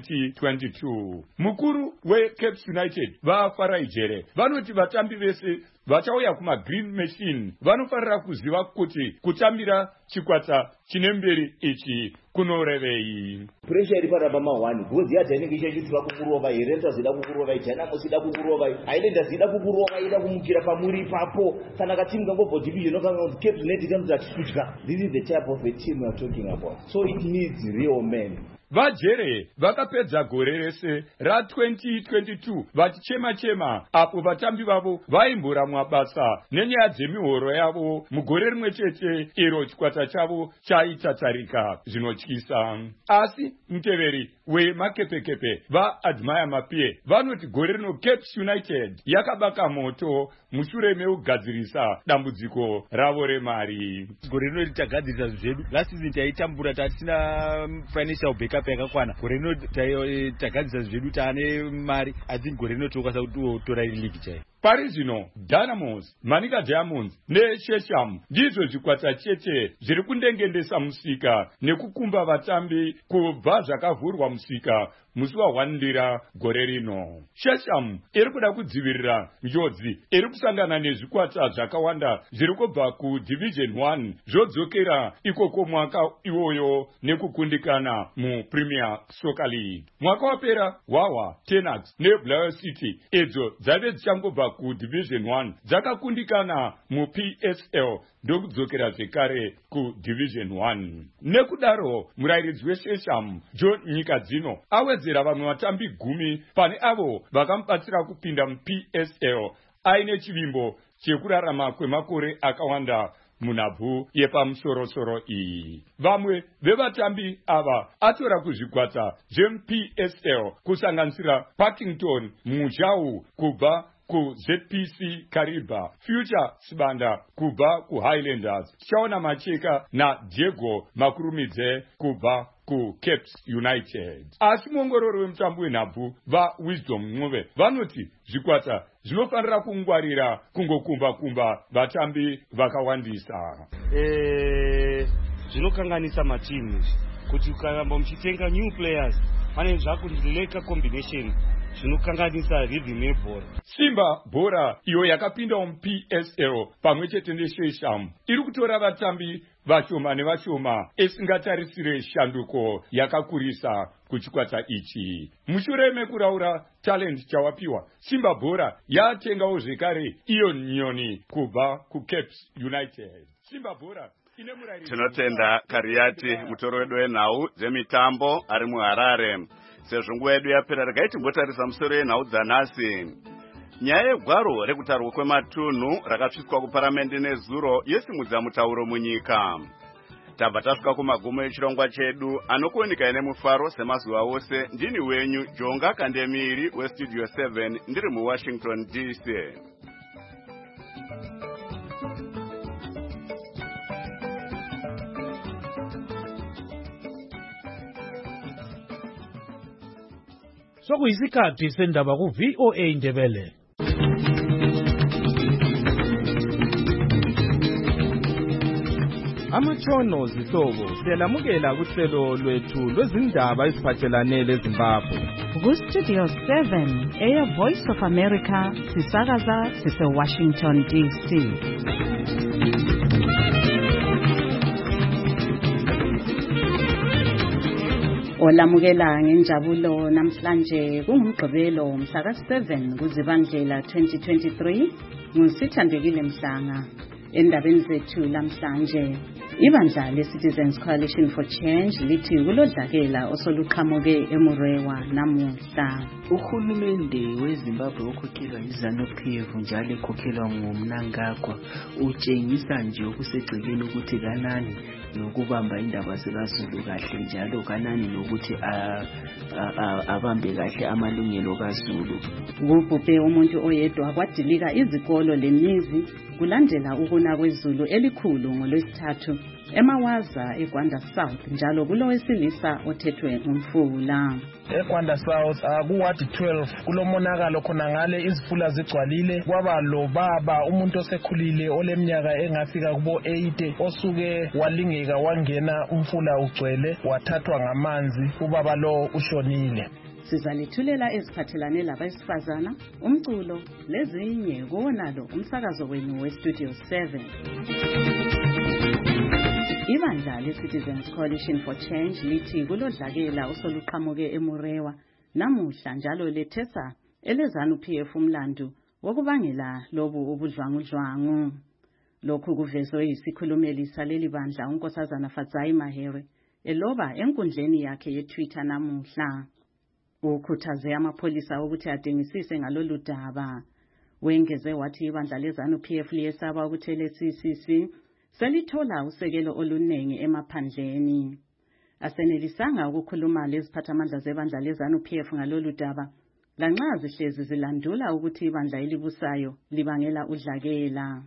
[SPEAKER 3] 2022. Mukuru weCaps United vaFarai Jere vanoti vatambi vese vachauya kumagreen machine vanofanira kuziva kuti kutambira chikwata chine mberi ichi kunorevei.
[SPEAKER 10] Pressure iri paramba ma1 gozi yacho inenge ichiitwa kukurova, Rangers zida kukurova, Dynamos zida kukurova, Highlanders zida kukurova, ida kumukira pamuri ipapo. Kana katimu kango division okanga Cape United kanza chikutya. This is the type of a team we are talking about. So it needs real men.
[SPEAKER 3] Vajere vakapedza gore rese ra2022 vachichema apo vatambi vavo vaimbura mabasa nenyaya dzemihoro yavo mugore rimwe chete iro chikwata chavo chaitatarika zvinotyisa. Asi muteveri wemakepekepe vaAdmire Mapie vanoti gore rino Caps United yakabaka moto mushure meugadzirisa dambudziko ravo remari.
[SPEAKER 11] Gore rino tagadzirisa zvedu, last season taitambura tatina financial backup yakakwana, gore rino tagadzirisa zvedu taane mari, asi gore rino tokwanisa kutora league chaiyo.
[SPEAKER 3] Pari zvino Dynamos, Manika Diamonds neShesham ndizvo zvikwata chete zviri kundengendesa musika nekukumba vatambi kubva zvakavhurwa musika musi wa1 gore rino. Shesham iri kuda kudzivirira njodzi iri kusangana nezvikwata zvakawanda zviri kubva kuDivision 1 zvodzokera ikoko mwaka iwoyo nekukundikana muPremier Soccer League. Mwaka wapera Wawa, Tenax neBlair City edzo dzave dzichangobva kuDivision 1 dzakakundikana muPSL ndokudzokera zvekare kuDivision 1. Nekudaro murairidzi weShesham John Nyikadzino awedzera vamwe vatambi 10 pane avo vakamubatsira kupinda muPSL aine chivimbo chekurarama kwemakore akawanda munhabvu yepamusorosoro iyi. Vamwe vevatambi ava atora kuzvikwata zvemuPSL kusanganisira Parkington Mujau kubva kuZPC Kariba, Future Sibanda kubva kuHighlanders, Shauna Macheka naDiego Makurumidze kubva kuCaps United. Asi muongororo wemutambo wenhabvu vaWisdom Ncube vanoti zvikwata zvinofanira kungwarira kungokumba vatambi vakawandisa.
[SPEAKER 11] Zvinokanganisa matimu kuti ukaramba muchitenga new players pane zvakundileka combination zvinokanganisa rhythm yebhora.
[SPEAKER 3] Simba Bora iyo yakapinda muPSL pamwe chete neShesham iri kutora vatambi vashoma nevashoma esingatarisire shanduko yakakurisa kuchikwata ichi. Mushure mekuraura talent chawapiwa, Simba Bora yatengawo zvekare iyo nyoni kubva kuCaps United. Simba Bora
[SPEAKER 1] tinotenda Kariati mutoro wedu wenhau dzemitambo ari muHarare. Sezvo nguva yedu yapera regai timbotarisa musoro yenhau dzanhasi. Nyaya yegwaro rekutarwa kwematunhu rakatsviswa kuparamende nezuro yesimudza mutauro munyika. Tabva tasvika kumagumo echirongwa chedu anokuoneka nemufaro semazuva ose. Ndini wenyu Jonga Kandemiri weStudio 7 ndiri muWashington DC.
[SPEAKER 12] sokuyisikhathi sendaba ku-VOA Indebele.
[SPEAKER 13] Amatshono zihlobo siyalamukela kuhlelo lwethu lwezindaba eziphathelane leZimbabwe.
[SPEAKER 2] Ku-Studio 7 Air Voice of America sisakaza sise-Washington DC. Olamukela ngenjabulo namhlanje kungumgqibelo mhla ka-7 kuZibandlela 2023 ngusithandekile Mhlanga. Endabeni zethu namhlanje ibandla le-Citizens Coalition for Change lithi kulodlakela osoluqhamuke eMurewa namuhla.
[SPEAKER 14] Uhulumende weZimbabwe okhokhelwa yiZANU-PF njalo ekhokhelwa nguMnangagwa utshengisa nje okusegcekeni ukuthi kanani nokubamba indaba zikaZulu kahle njalo kanani nokuthi abambe kahle amalungelo kaZulu.
[SPEAKER 2] Kubhubhe umuntu oyedwa kwadilika izikolo lemizi kulandela ukuna kwezulu elikhulu ngolwesithathu eMawaza eGwanda South njalo kulowesilisa othethwe ngumfula.
[SPEAKER 15] eGwanda South kuward 12 kulomonakalo khona ngale izifula zigcwalile kwaba lo baba umuntu osekhulile oleminyaka engafika kubo 80 osuke walingeka wangena umfula ugcwele wathathwa ngamanzi ubaba lo ushonile.
[SPEAKER 2] Sizalithulela eziphathelane labesifazana umculo lezinye kuwonalo umsakazo wenu weStudio 7. Ibandla le-Citizens Coalition for Change lithi kulodlakela osoluqhamuke eMurewa namuhla njalo lethesa eleZANU-PF umlandu wokubangela lobu ubudlwangudlwangu. Lokhu kuvezwe yisikhulumeli saleli bandla uNkosazana Fadzayi Mahere eloba enkundleni yakhe yeTwitter namuhla. Ukhuthaze amapholisa ukuthi adingisise ngalolu daba. Wengeze wathi ibandla leZANU-PF liyesaba ukuthi le-CCC selithola usekelo olunengi emaphandleni. Asenelisanga ukukhuluma leziphathamandla zebandla leZANU-PF ngalolu daba lanxa zihlezi zilandula ukuthi ibandla elibusayo libangela udlakela.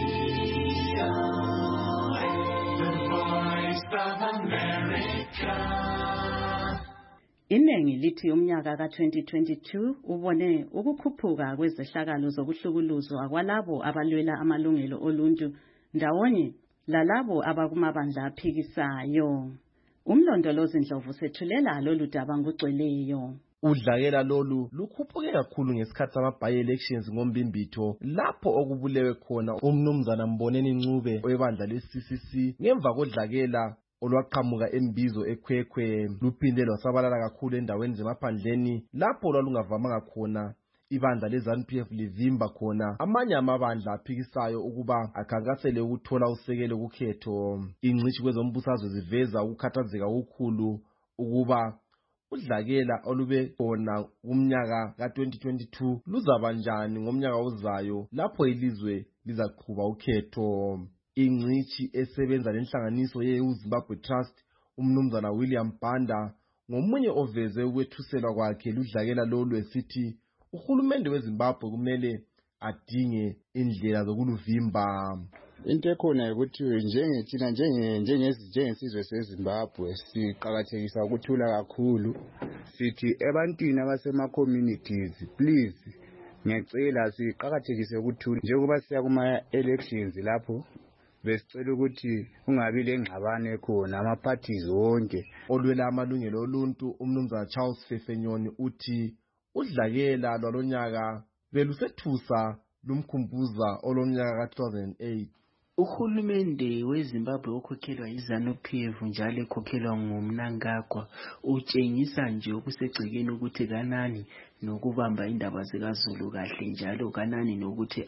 [SPEAKER 2] Inengi lithi umnyaka ka-2022 ubone ukukhuphuka kwezehlakalo zokuhlukuluzwa kwalabo abalwela amalungelo oluntu ndawonye lalabo abakumabandla aphikisayo. Umlondolozi Ndlovu sethulela lolu daba ngogcweleyo.
[SPEAKER 13] Udlakela lolu lukhuphuke kakhulu ngesikhathi sama-by-elections ngombimbitho lapho okubulewe khona umnumzana Mboneni Ncube webandla le-CCC ngemva kodlakela olwaqhamuka eMbizo eKhwekhwe luphinde lwasabalala kakhulu endaweni zemaphandleni lapho lwalungavamanga khona. Ibandla leZANU-PF livimba khona amanye amabandla aphikisayo ukuba akhankasele ukuthola usekelo kukhetho. Ingcitshi kwezombusazwe ziveza ukukhathazeka okukhulu ukuba udlakela olube khona kumnyaka ka-2022 luzaba njani ngomnyaka ozayo lapho ilizwe lizaqhuba ukhetho. Ingcitshi esebenza lenhlanganiso ye-Zimbabwe Trust umnumzana William Banda ngomunye oveze ukwethuselwa kwakhe ludlakela lolu esithi uhulumende weZimbabwe kumele adinge indlela zokuluvimba.
[SPEAKER 16] Into ekhona ukuthi njengethina njengesizwe seZimbabwe siqhakathekisa ukuthula kakhulu sithi ebantwini abasema-communities please ngiyacela siqhakathekise ukuthula njengoba siya kuma-elections lapho besicela ukuthi ungabi lengxabano ekhona ama-parties wonke.
[SPEAKER 13] Olwela amalungelo oluntu umnumzana Charles Fefenyoni uthi udlakela lwalonyaka belusethusa lumkhumbuza olonyaka ka-2008.
[SPEAKER 14] Uhulumende weZimbabwe okhokhelwa yiZANU-PF njalo ekhokhelwa nguMnangagwa utshengisa nje okusegcekeni ukuthi kanani nokubamba indaba zikaZulu kahle njalo kanani nokuthi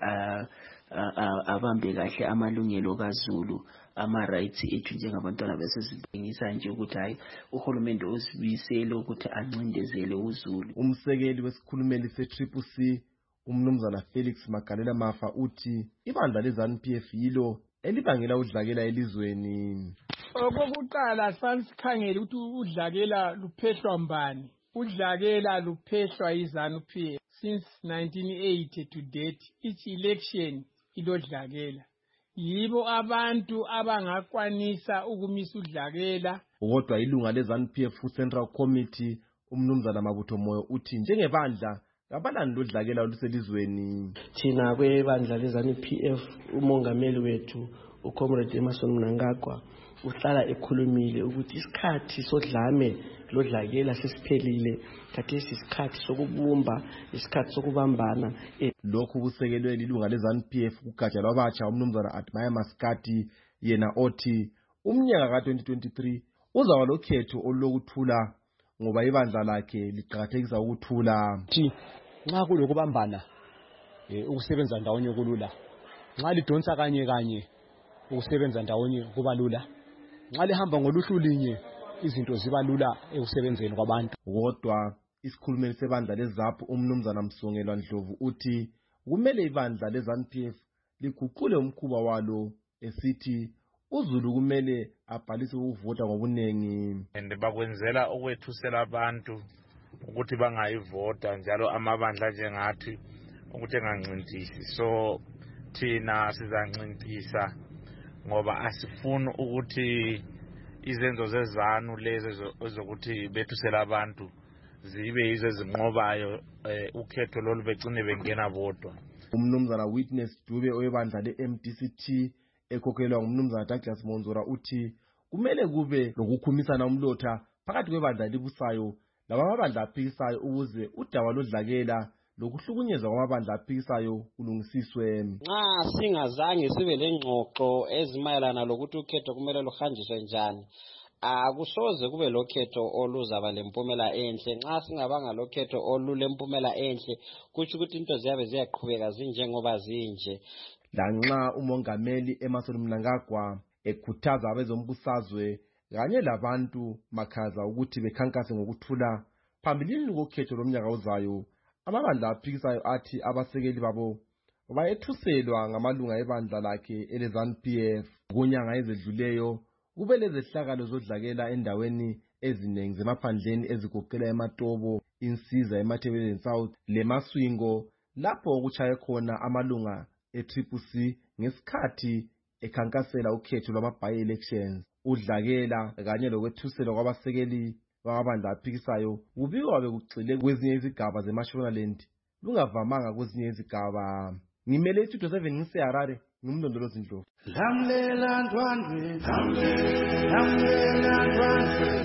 [SPEAKER 14] abambe kahle amalungelo kaZulu ama-rights ethu njengabantwana besizitshengisa nje ukuthi hayi uhulumende uzibisele ukuthi ancindezele uZulu.
[SPEAKER 13] Umsekeli wesikhulumeli se-CCC umnumzana Felix Magalela Mafa uthi ibandla leZANU-PF yilo elibangela udlakela elizweni.
[SPEAKER 17] Okokuqala sanikhangele ukuthi udlakela luphehlwa mbani. Udlakela luphehlwa yiZANU-PF since 1980 to date. Each election ilodlakela. Yibo abantu abangakwanisa ukumisa udlakela.
[SPEAKER 13] Kodwa ilunga leZANU-PF Central Committee Umnumzana Mabutho Moyo uthi njengebandla kabalani lodlakela oluselizweni.
[SPEAKER 18] Thina kwebandla leZANU-PF umongameli wethu uComrade Emmerson Mnangagwa uhlala ekhulumile ukuthi isikhathi sodlame lodlakela sesiphelile, khathesi isikhathi sokubumba, isikhathi sokubambana.
[SPEAKER 13] Lokhu kusekelwe lilunga leZANU-PF kugatsha lwabatsha umnumzana Admire Maskati, yena othi umnyaka ka-2023 uzaba lokhetho olulokuthula ngoba ibandla lakhe liqhakathekisa ukuthula.
[SPEAKER 19] Nxa kulokubambana ukusebenza ndawonye kulula, nxa lidonsa kanye kanye ukusebenza ndawonye kuba lula, nxa lihamba ngoluhlu linye izinto ziba lula ekusebenzeni kwabantu.
[SPEAKER 13] Kodwa isikhulumeli sebandla leZAPU umnumzana Msongelwa Ndlovu uthi kumele ibandla leZANU-PF liguqule umkhuba walo esithi uZulu kumele abhalise ukuvota ngobunengi.
[SPEAKER 20] Bakwenzela ukwethusela abantu ukuthi bangayivota, njalo amabandla njengathi ukuthi engancintisi. So thina sizancintisa ngoba asifuni ukuthi izenzo zezanu lezi ezokuthi bethusela abantu zibe yizo ezinqobayo ukhetho lolu begcine bengena bodwa.
[SPEAKER 13] Umnumzana Witness Dube oyebandla le-MDCT ekhokhelwa ngumnumzana Douglas Monzora uthi kumele kube lokukhumisana umlotha phakathi kwebandla libusayo labamabandla aphikisayo ukuze udaba lodlakela lokuhlukunyezwa kwamabandla aphikisayo kulungisiswe.
[SPEAKER 21] Nxa singazange sibe lengxoxo ezimayelana lokuthi ukhetho kumele luhanjiswe njani, akusoze kube lokhetho oluzaba lempumela enhle. Nxa singabanga lokhetho olulempumela enhle kutsho ukuthi into ziyabe ziyaqhubeka zinjengoba zinje.
[SPEAKER 13] Lanxa umongameli Emmerson Mnangagwa ekhuthaza abezombusazwe kanye labantu makhaza ukuthi bekhankase ngokuthula phambilini kokhetho lomnyaka ozayo, amabandla aphikisayo athi abasekeli babo bayethuselwa ngamalunga ebandla lakhe eleZANU-PF. Kunyanga ezedluleyo kube lezehlakalo zodlakela endaweni ezinengi zemaphandleni ezigoqela eMatobo, Insiza, eMathebeleni South leMaswingo, lapho okuchaye khona amalunga e-CCC ngesikhathi ekhankasela ukhetho lwama-by-elections. Udlakela kanye lokwethuselwa kwabasekeli babandla aphikisayo kubikwa bekugxile kwezinye izigaba zeMashonaland lungavamanga kwezinye izigaba. Ngimele iStudio 7 ngiseHarare, ngumlondolozi Ndlovu.
[SPEAKER 22] Lamlela Ndwandwe, lamlela Ndwandwe,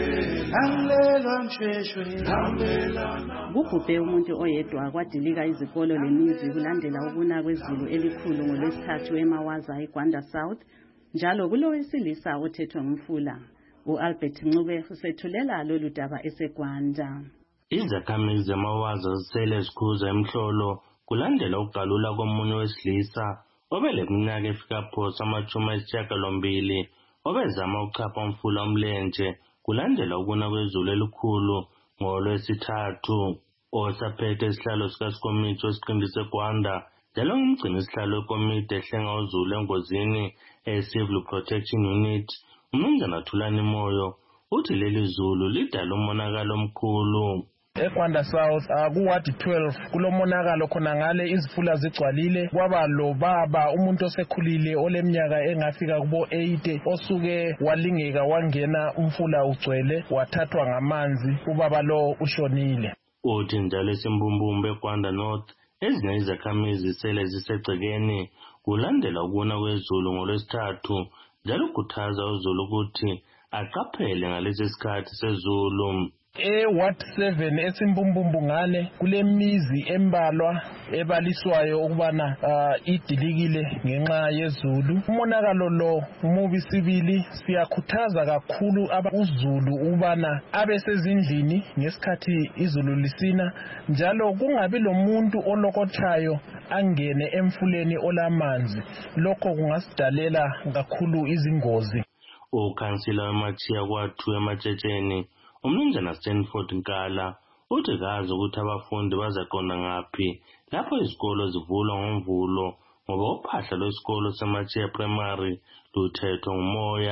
[SPEAKER 22] lamlela Mshweshwe, lamlela.
[SPEAKER 23] Kubhubhe umuntu oyedwa kwadilika izikolo lemizi kulandela ukuna kwezulu elikhulu ngolwesithathu eMawaza eGwanda South, njalo kulowesilisa othethwe ngumfula. U-Albert Ncube usethulela lolu daba eseGwanda.
[SPEAKER 24] Izakhamizi zemawaza zisele zikhuza emhlolo kulandela ukugalula komunye wesilisa obeleminyaka efika phosa ama-80 obezama ukuchapha umfula omlenje kulandela ukuna kwezulu elikhulu ngolwesithathu. Osaphethe isihlalo sikasikomiti wesiqinti seGwanda njalo ngumgcini isihlalo wekomiti ehlenga uZulu engozini e-Civil Protection Unit, umnumzana Thulani Moyo uthi leli zulu lidala umonakalo omkhulu.
[SPEAKER 15] eGwanda South kuward 12 kulomonakalo khona ngale izifula zigcwalile, kwaba lo baba umuntu osekhulile oleminyaka engafika kubo 80 osuke walingeka wangena umfula ugcwele wathathwa ngamanzi, ubaba lo ushonile.
[SPEAKER 24] Uthi njalo esimbumbumbe eGwanda North ezinye izakhamizi sele zisegcekeni kulandela ukuna kwezulu ngolwesithathu, njalo ukhuthaza uZulu ukuthi aqaphele ngalesi sikhathi sezulu.
[SPEAKER 15] Ward 7 esimbumbumbu ngale kule mizi embalwa ebaliswayo ukubana idilikile ngenxa yezulu. Umonakalo lo umubi sibili, siyakhuthaza kakhulu uZulu ukubana abe sezindlini ngesikhathi izulu lisina, njalo kungabi lomuntu olokothayo angene emfuleni olamanzi. Lokho kungasidalela kakhulu izingozi.
[SPEAKER 24] Ukhansila wemachiya kwathu eMatshetsheni umnumzana Stanford Nkala uthi kazi ukuthi abafundi bazaqonda ngaphi lapho izikolo zivulwa ngoMvulo ngoba uphahla lwesikolo seMachiya Primary luthethwa ngumoya.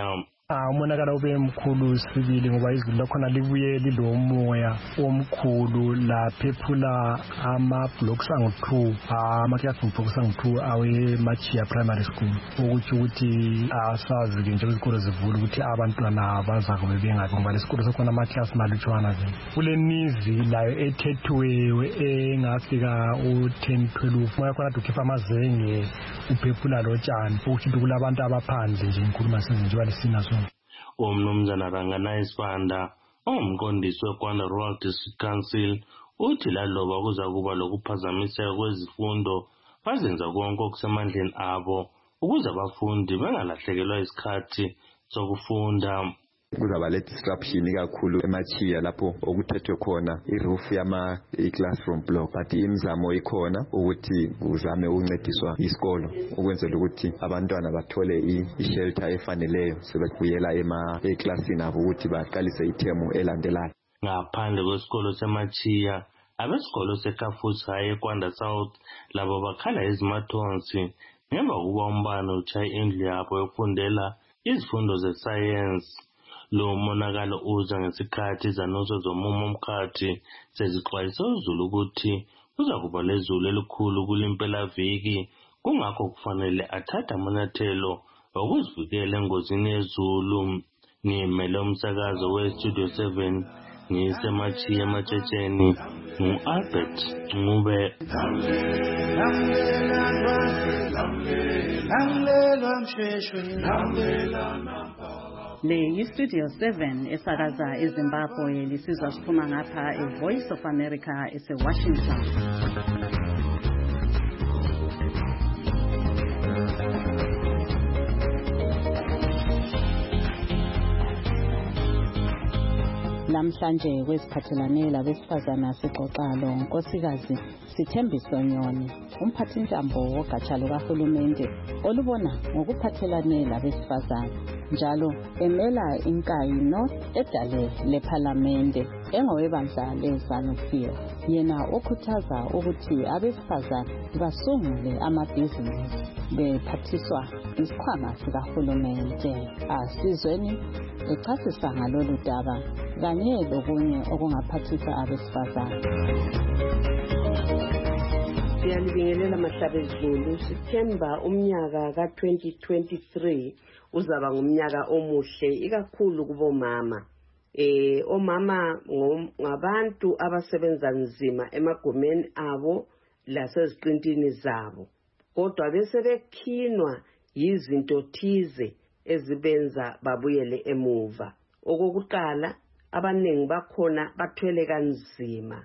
[SPEAKER 15] Umonakalo ube mkhulu sibili ngoba izulu lakhona libuye lilomoya omkhulu laphephula ama-blocks angu-2 ama-classroom blocks angu-2 awe-Machiya Primary School ukuthi asazi-ke nje izikolo zivula ukuthi abantwana bazakube bengabi ngoba lesikolo sekhona ama-class malutshwana ke kulemizi layo ethethiweyo engafika u-10-12 moya khona ukhipha amazenge uphephula lotshani ukuthi kulabantu abaphandle nje ngikhuluma senze balesina so
[SPEAKER 24] umnumzana Ranganais Banda ongumqondisi weGwanda Rural District Council uthi laloba kuza kuba lokuphazamiseka kwezifundo bazenza konke okusemandleni abo ukuze abafundi bengalahlekelwa isikhathi sokufunda.
[SPEAKER 4] Kuzaba le disruption kakhulu eMachiya lapho okuthethwe khona iroof i-classroom block, but imizamo ikhona ukuthi kuzame ukuncediswa isikolo ukwenzela ukuthi abantwana bathole i-shelter efaneleyo sebebuyela eklasini abo ukuthi baqalise ithemu elandelayo.
[SPEAKER 24] Ngaphandle kwesikolo seMachiya, abesikolo seKafusi High eGwanda South labo bakhala izimathonsi ngemva kokuba umbane utshaye indlu yabo yokufundela izifundo ze-science. Lo monakalo uza ngesikhathi izanuso zomumo omkhathi sezixwayise uzulu ukuthi kuza kuba lezulu elikhulu kulimpelaviki, kungakho kufanele athathe amanyathelo okuzivikela engozini yezulu. Ngimele umsakazo we-Studio 7 ngiseMachiya eMatshetsheni ngu-Albert Ncube.
[SPEAKER 23] Le yi-Studio 7 esakaza eZimbabwe lisizwa siphuma ngapha e-Voice of America ese-Washington. Namhlanje kweziphathelane labesifazana sixoxa lo Nkosikazi Sithembiso Nyoni, umphathintambo wogatsha lukahulumende olubona ngokuphathelane labesifazana, njalo emela inkayi North edale lephalamende engowebandla leZANU-PF. Yena okhuthaza ukuthi abesifazana basungule amabhizinisi bephathiswa isikhwama sikahulumende. Asizweni echasisa ngalolu daba kanye lokunye okungaphathisa abesifazana.
[SPEAKER 5] Siyalibingelela Mahlabezulu. September umnyaka ka-2023 uzaba ngumnyaka omuhle ikakhulu kubomama. Omama ngabantu abasebenza nzima emagumeni abo laseziqintini zabo, kodwa bese bekhinwa yizinto thize ezibenza babuyele emuva. Okokuqala, abaningi bakhona bathwele kanzima,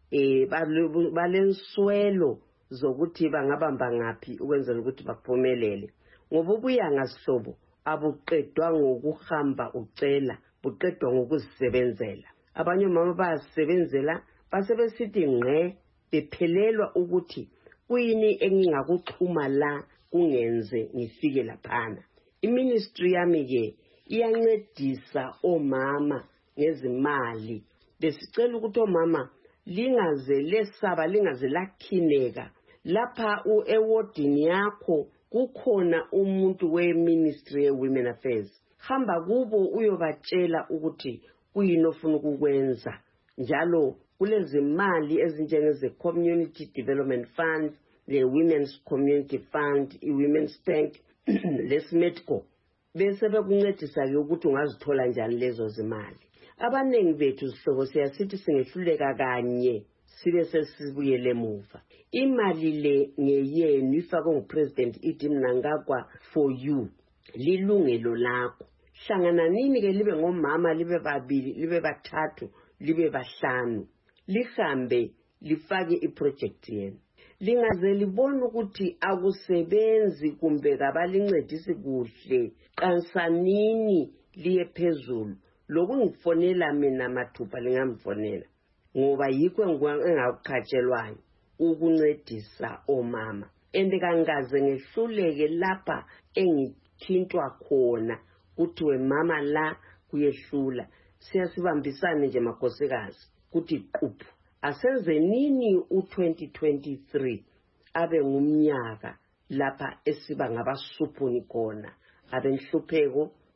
[SPEAKER 5] balenswelo zokuthi bangabamba ngaphi ukwenzela ukuthi baphumelele. Ngoba ubuyanga sihlobo abuqedwa ngokuhamba ucela, buqedwa ngokuzisebenzela. Abanye omama bayasebenzela basebesithi ngqe bephelelwa ukuthi kuyini engingakuxhuma la kungenze ngifike laphana. Iministry yami ke iyancedisa omama ngezimali. Besicela ukuthi omama lingaze lesaba, lingaze lakhineka. Lapha ewardini yakho kukhona umuntu we-Ministry ye-Women Affairs. Hamba kubo uyobatshela ukuthi kuyini ofuna ukukwenza. Njalo kulezimali ezinjengeze-Community Development Fund, le-Women's Community Fund, i-Women's Bank, leSmetco. Bese bekuncedisa-ke ukuthi ungazithola njani lezo zimali. Abaningi bethu sihlobo siyasithi singehluleka kanye sibe sesibuyele emuva. Imali le ngeyenu ifakwe nguPresident ithi Mnangagwa for you. Lilungelo lakho. Hlangana nini ke libe ngomama, libe babili, libe bathathu, libe bahlanu. Lihambe lifake iproject yenu. Lingaze libone ukuthi akusebenzi kumbe kabalincedisi kuhle. Qansanini liye phezulu. Lokungifonela mina mathupha lingamfonela. Ngoba yikho engakukhatshelwayo ukuncedisa omama. Kangaze ngehluleke lapha engithintwa khona ukuthi wemama la kuyehlula. Siyasibambisana nje makhosikazi ukuthi quphu. Asenze nini u-2023 abe ngumnyaka lapha esiba ngabasuphuni khona. Abenhlupheko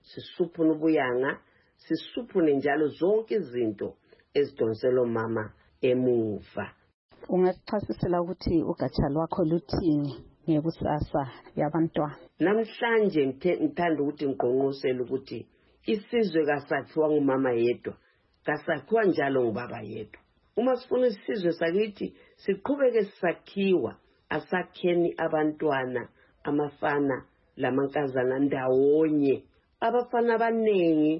[SPEAKER 5] sisuphune ubuyanga, sisuphune njalo zonke izinto ezidonsela umama emuva.
[SPEAKER 23] Ungasichasisela ukuthi ugatsha lwakho luthini ngekusasa yabantwana?
[SPEAKER 5] Namhlanje ngithanda ukuthi ngiqonqosele ukuthi isizwe kasakhiwa ngumama yedwa, kasakhiwa njalo ngubaba yedwa. Uma sifuna isizwe sakithi siqhubeke sisakhiwa, asakheni abantwana, amafana lamankazana ndawonye. Abafana abanengi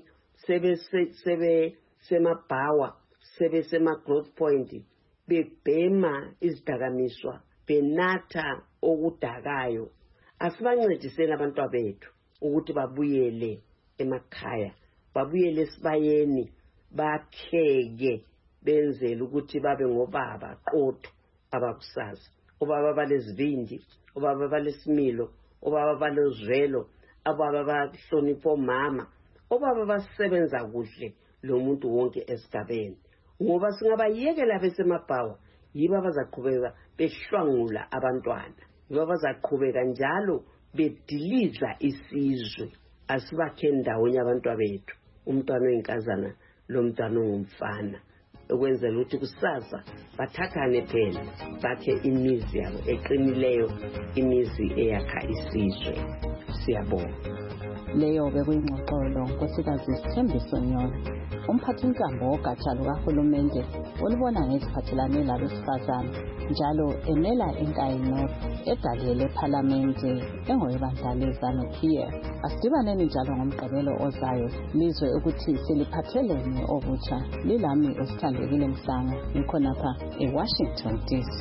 [SPEAKER 5] semabhawa, sema-growth point, bebhema izidakamiswa, benatha okudakayo. Asibancediseni abantwana bethu ukuthi babuyele emakhaya, babuyele esibayeni, bakheke, benzele ukuthi babe ngobaba qotho abakusasa. Obaba balezivindi, obaba balesimilo, obaba balozwelo, obaba bahlonipha omama, obaba basebenza kuhle lo muntu wonke esigabeni. Ngoba singabayekela besemabhawa, yibo abazaqhubeka behlwangula abantwana, yibo abazaqhubeka njalo bediliza isizwe. Asibakheni ndawonye abantwana bethu, umntwana oyinkazana lo mntwana ongumfana, ukwenzela ukuthi kusasa bathathane phela, bakhe imizi yabo eqinileyo, imizi eyakha isizwe. Siyabonga.
[SPEAKER 23] Leyo bekuyingxoxolo nkosikazi Sithembiso Nyoni, umphathintambo wogatsha lukahulumende olubona ngeziphathelane labesifazane, njalo emela eNkayi North egalele ephalamende engowebandla leZANU-PF. Asidibaneni njalo ngomgqibelo ozayo lizwe ukuthi siliphatheleni obutsha. Lilami usithandekile Mhlanga, ngikhonapha eWashington DC.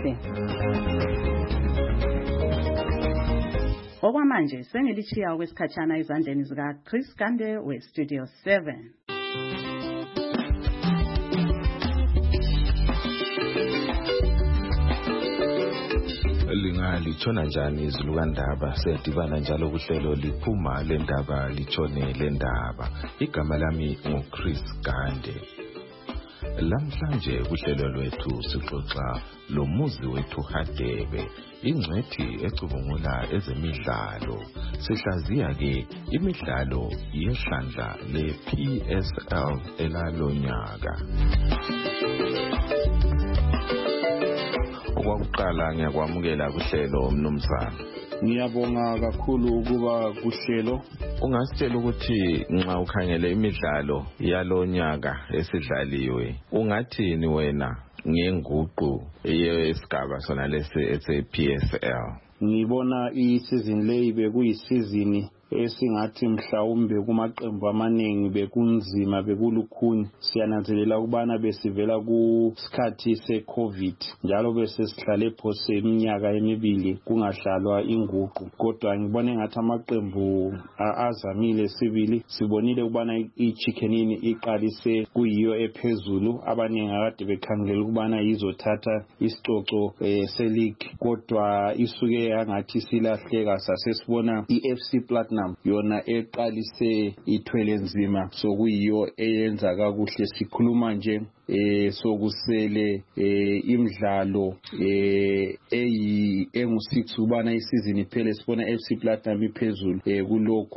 [SPEAKER 23] Okwamanje sengilichiya okwesikhatshana ezandleni zika Chris Gande we-Studio 7.
[SPEAKER 6] Litshona njani izulu kandaba? Siyadibana njalo kuhlelo liphuma lendaba litshone lendaba. Igama lami nguChris Gande. Lamhlanje kuhlelo lwethu sixoxa lomuzi wethu Hadebe, ingcethi ecubungula ezemidlalo. Sihlaziya ke imidlalo yehlandla le-PSL elalonyaka. Okwakuqala ngiyakwamukela kuhlelo mnumzana.
[SPEAKER 7] Ngiyabonga kakhulu ukuba kuhlelo.
[SPEAKER 6] Ungasitshela ukuthi nxa ukhangele imidlalo yalonyaka esidlaliwe, ungathini wena ngenguqu yesigaba sona lesi ese-PSL?
[SPEAKER 7] Ngibona isizini leyi bekuyisizini esingathi mhlawumbe kumaqembu amaningi bekunzima, bekulukhuni. Siyananzelela ukubana besivela kusikhathi se-COVID, njalo bese sihlale phose iminyaka emibili kungadlalwa inguqu. Kodwa ngibona engathi amaqembu azamile sibili. Sibonile ukubana iChickenini iqalise kuyiyo ephezulu, abaningi akade bekhangela ukubana izothatha isicoco se-league, kodwa isuke yangathi silahleka. Sasesibona iFC Platinum yona eqalise ithwele nzima, sokuyiyo eyenza kakuhle. Sikhuluma nje sokusele imidlalo engu-6 ubana isizini iphele. Sibona FC Platinum iphezulu kulokho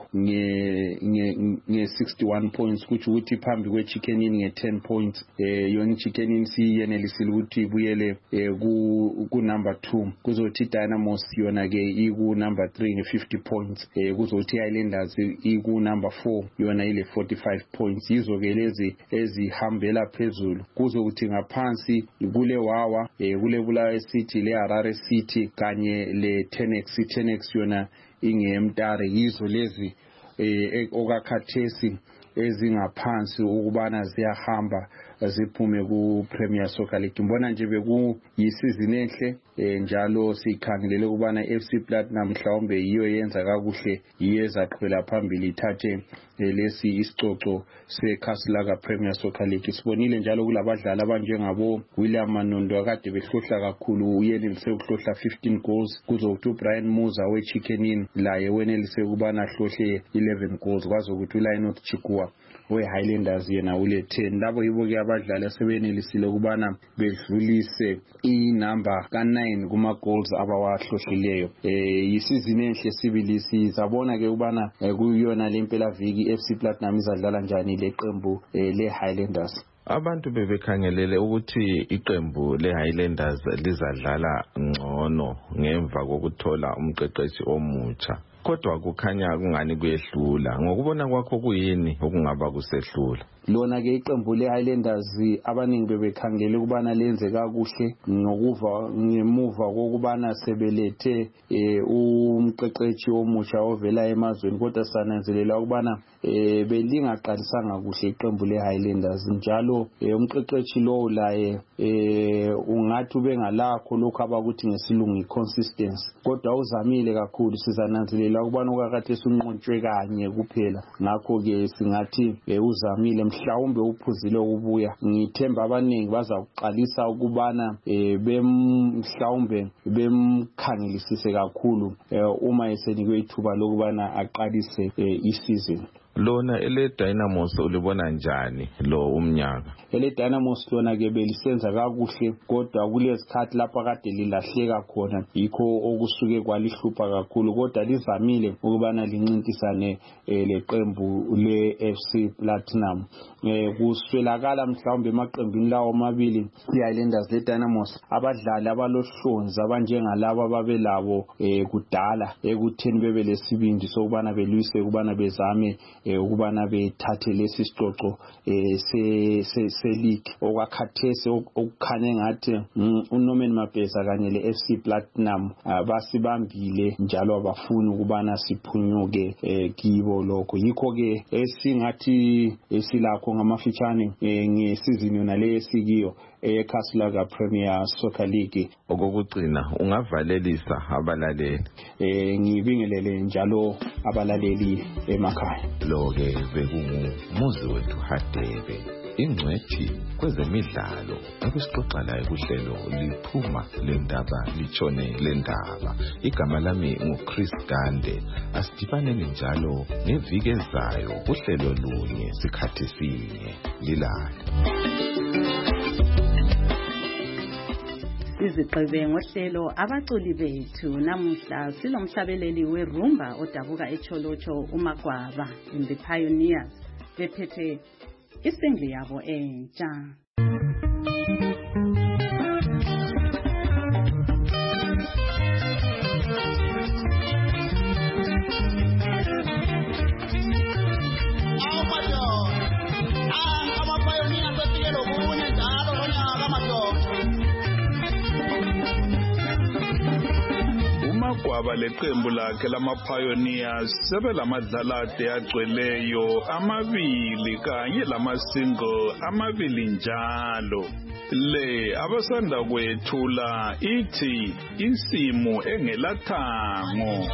[SPEAKER 7] nge-61 points, kuthi ukuthi phambi kweChickenini nge-10 points. Yona iChickenini siyenelisile ukuthi ibuyele ku-number 2. Kuzothi iDynamos yona ke iku-number 3 nge-50 points. Kuzothi iHighlanders iku-number 4 yona ile 45 points. Yizo ke lezi ezihambela phezulu. Kuzokuthi ngaphansi kule Wawa, kule Bulawayo City, le Harare City kanye le Tenex yona ingeMtare. Yizo lezi okakhathesi ezingaphansi ukubana ziyahamba ziphume ku-Premier Soccer League. Ngibona nje bekuyisizini enhle, njalo sikhangelele ukubana FC Platinum mhlawumbe yiyo yenza kakuhle, yiyo ezaqhubela phambili ithathe lesi isicoco seKhasilaka Premier Soccer League. Sibonile njalo kulabadlali abanjengabo William Manondo akade behlohla kakhulu, uyenelise ukuhlohla 15 goals. Kuzokuthi uBrian Muza weChickenini laye wenelise ukubana hlohle 11 goals. Kwazokuthi uLionel Chikwa we-Highlanders yena ule 10 labo yibo-ke abadlali asebenelisile ukubana bedlulise inamba ka-9 kuma-goals abawahlohlileyo. Yisizini enhle sibili sizabona-ke ukubana kuyona le mpelaviki i-FC Platinum izadlala njani le qembu le-Highlanders.
[SPEAKER 6] Abantu bebekhangelele ukuthi iqembu le-Highlanders lizadlala ngcono ngemva kokuthola umqeqeshi omutsha, kodwa kukhanya kungani kuyehlula. Ngokubona kwakho kuyini okungaba kusehlula?
[SPEAKER 7] Lona-ke iqembu le-Highlanders abaningi bebekhangele ukubana lenze kakuhle ngemuva kokubana sebelethe umqeqeshi omusha ovela emazweni, kodwa sananzelela ukubana belingaqalisanga kuhle iqembu le-Highlanders njalo umqeqeshi lowo laye ungathi ubengalakho lokho abakuthi ngesilungu i-consistency, kodwa uzamile kakhulu. Sizananzelela ukubana ukakathesi unqotshwe kanye kuphela, ngakho-ke singathi uzamile, mhlawumbe uphuzile ukubuya. Ngithemba abaningi bazakuqalisa ukubana mhlawumbe bemkhangelisise kakhulu uma esenikwe ithuba lokubana aqalise isizini.
[SPEAKER 6] Lona ele Dynamos ulibona njani lo umnyaka?
[SPEAKER 7] Ele Dynamos lona-ke belisenza kakuhle, kodwa kulesikhathi lapho kade lilahleka khona yikho okusuke kwalihlupha kakhulu, kodwa livamile ukubana lincintisane leqembu le-FC Platinum. Kuswelakala mhlawumbe emaqembini lawo amabili i-Highlanders le-Dynamos abadlali abalohlonzi abanjengalabo ababelabo kudala ekutheni bebe lesibindi sokubana belwise ukubana bezame ukubana bethathe lesi sicoco se-league. Okwakhathesi okukhanya ngathi uNorman Mabheza kanye le-FC Platinum basibambile njalo abafuni ukubana siphunyuke kibo lokho. Yikho-ke esingathi silakho ngamafitshane ngesizini yona le esikiyo eCastle Premier Soccer League.
[SPEAKER 6] Okokugcina ungavalelisa abalaleli?
[SPEAKER 7] Ngibingelele njalo abalaleli emakhaya.
[SPEAKER 6] Lo-ke bekungumuzi wethu Hadebe, ingcwethi kwezemidlalo ekusixoxa laye kuhlelo liphuma lendaba litshone lendaba. Igama lami nguChris Gande. Asidibaneni njalo ngeviki ezayo kuhlelo lunye sikhathi sinye. Lilale.
[SPEAKER 23] Siziqebe ngohlelo abaculi bethu. Namuhla silomhlabeleli werumba odabuka eCholocho uMagwaba in the Pioneers bephethe isingle yabo entsha.
[SPEAKER 8] Umagwaba leqembu lakhe lama-Pioneers sebelamadlalade agcweleyo amabili kanye lama-single amabili njalo. Le abasanda kwethula ithi insimo engelathango.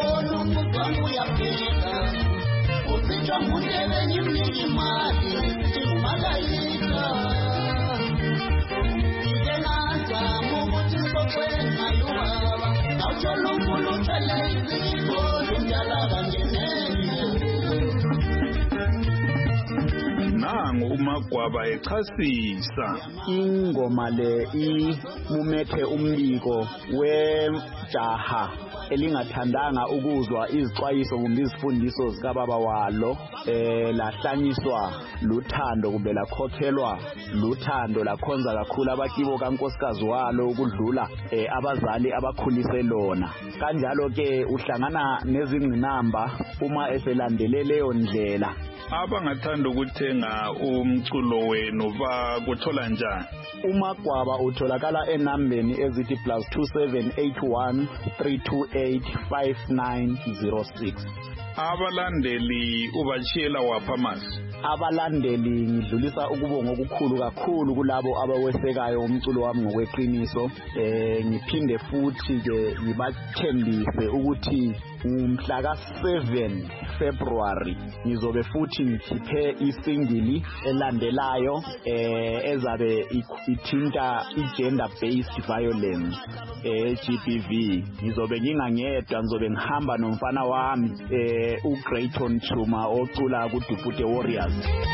[SPEAKER 8] Nangu uMagwaba echasisa.
[SPEAKER 9] Ingoma le imumethe umbiko wejaha elingathandanga ukuzwa izixwayiso kumbe izifundiso zikababa walo, lahlanyiswa luthando kumbe lakhokhelwa luthando, lakhonza kakhulu abakibo kankosikazi walo ukudlula abazali abakhulise lona. Kanjalo ke uhlangana nezingqinamba uma eselandele leyo ndlela.
[SPEAKER 8] Abangathanda ukuthenga umculo wenu bakuthola njani?
[SPEAKER 9] uMagwaba utholakala enambeni ezithi +2781 328 5906.
[SPEAKER 8] Abalandeli ubashiyela wapha masi?
[SPEAKER 9] Abalandeli ngidlulisa ukubonga okukhulu kakhulu kulabo abawesekayo umculo wami ngokweqiniso. Ngiphinde futhi ke ngibathembise ukuthi umhla ka7 February ngizobe futhi ngikhiphe isingili elandelayo ezabe ithinta i-gender based violence GBV. Ngizobe ngingangedwa, ngizobe ngihamba nomfana wami uGrayton Chuma ocula kuDupute Warriors.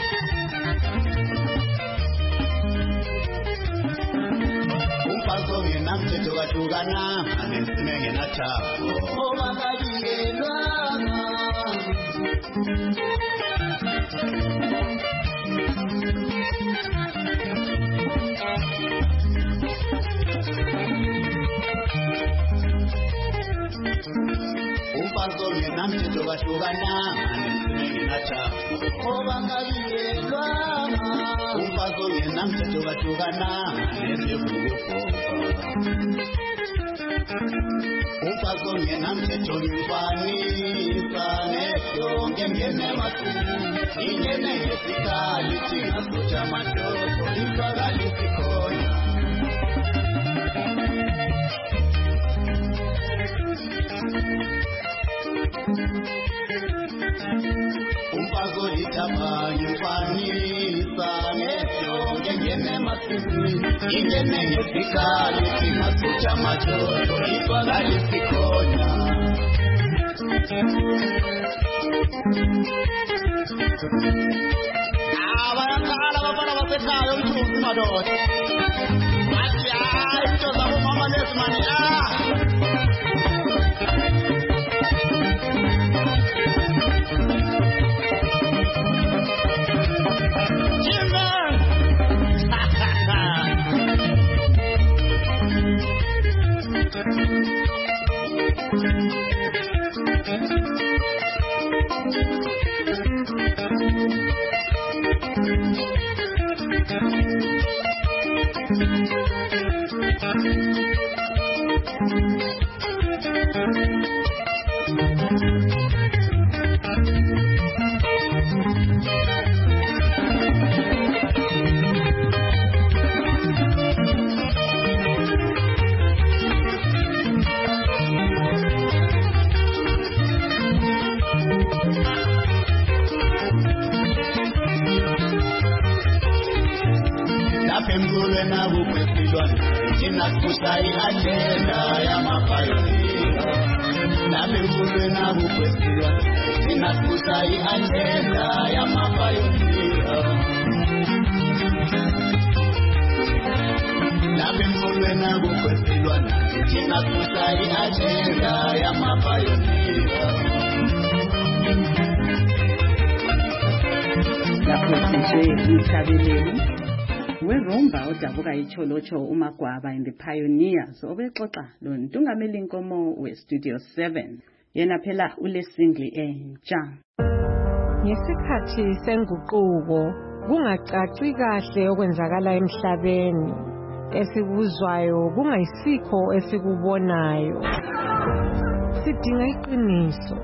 [SPEAKER 22] Umfazo ngenamthetho kahlukana anesime ngenathabo obakayelwana umfazo ngenamthetho kahlukana anesime ngenathabo obakayelwana umfazo ngenamthetho kahlukana umfazo ngenamthetho ngimfanisa neso ngengene mathulu ingene ngesikali thingasutsha amadodo ifakali sikhona umfazo ithaba ngimfanisa neso ngengene mathulu ingene ngesikali thingasutsha amadodo ifakali sikhona bayakhala abafana basekhaya umthunzi madoda bathi hayi into zabomama lezimani weRumba odabuka icholocho uMagwaba and the Pioneers obexoxa lo ntungameli inkomo weStudio 7 yena phela ulesingli entsha.
[SPEAKER 1] Ngesikhathi senguquko kungacaci kahle okwenzakala emhlabeni, esikuzwayo kungayisikho esikubonayo. Sidinga iqiniso,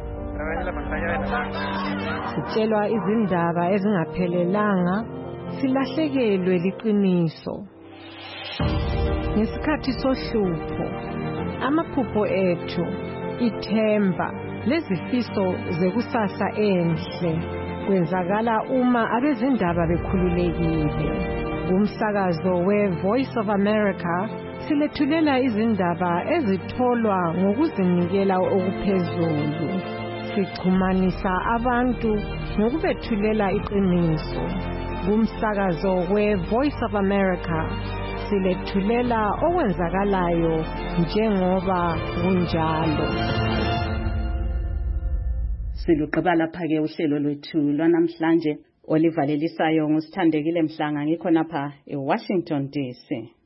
[SPEAKER 1] sitshelwa izindaba ezingaphelelanga, silahlekelwe liqiniso. Ngesikhathi sohlupho, amaphupho ethu, ithemba lezifiso zekusasa enhle kwenzakala uma abezindaba bekhululekile. Umsakazo weVoice of America silethulela izindaba ezitholwa ngokuzinikela okuphezulu. Sichumanisa abantu ngokubethulela iqiniso. Umsakazo weVoice of America silethulela okwenzakalayo njengoba kunjalo.
[SPEAKER 23] Siluqaba lapha ke uhlelo lwethu lwanamhlanje olivalelisayo ngusithandekile Mhlanga ngikhona lapha eWashington DC.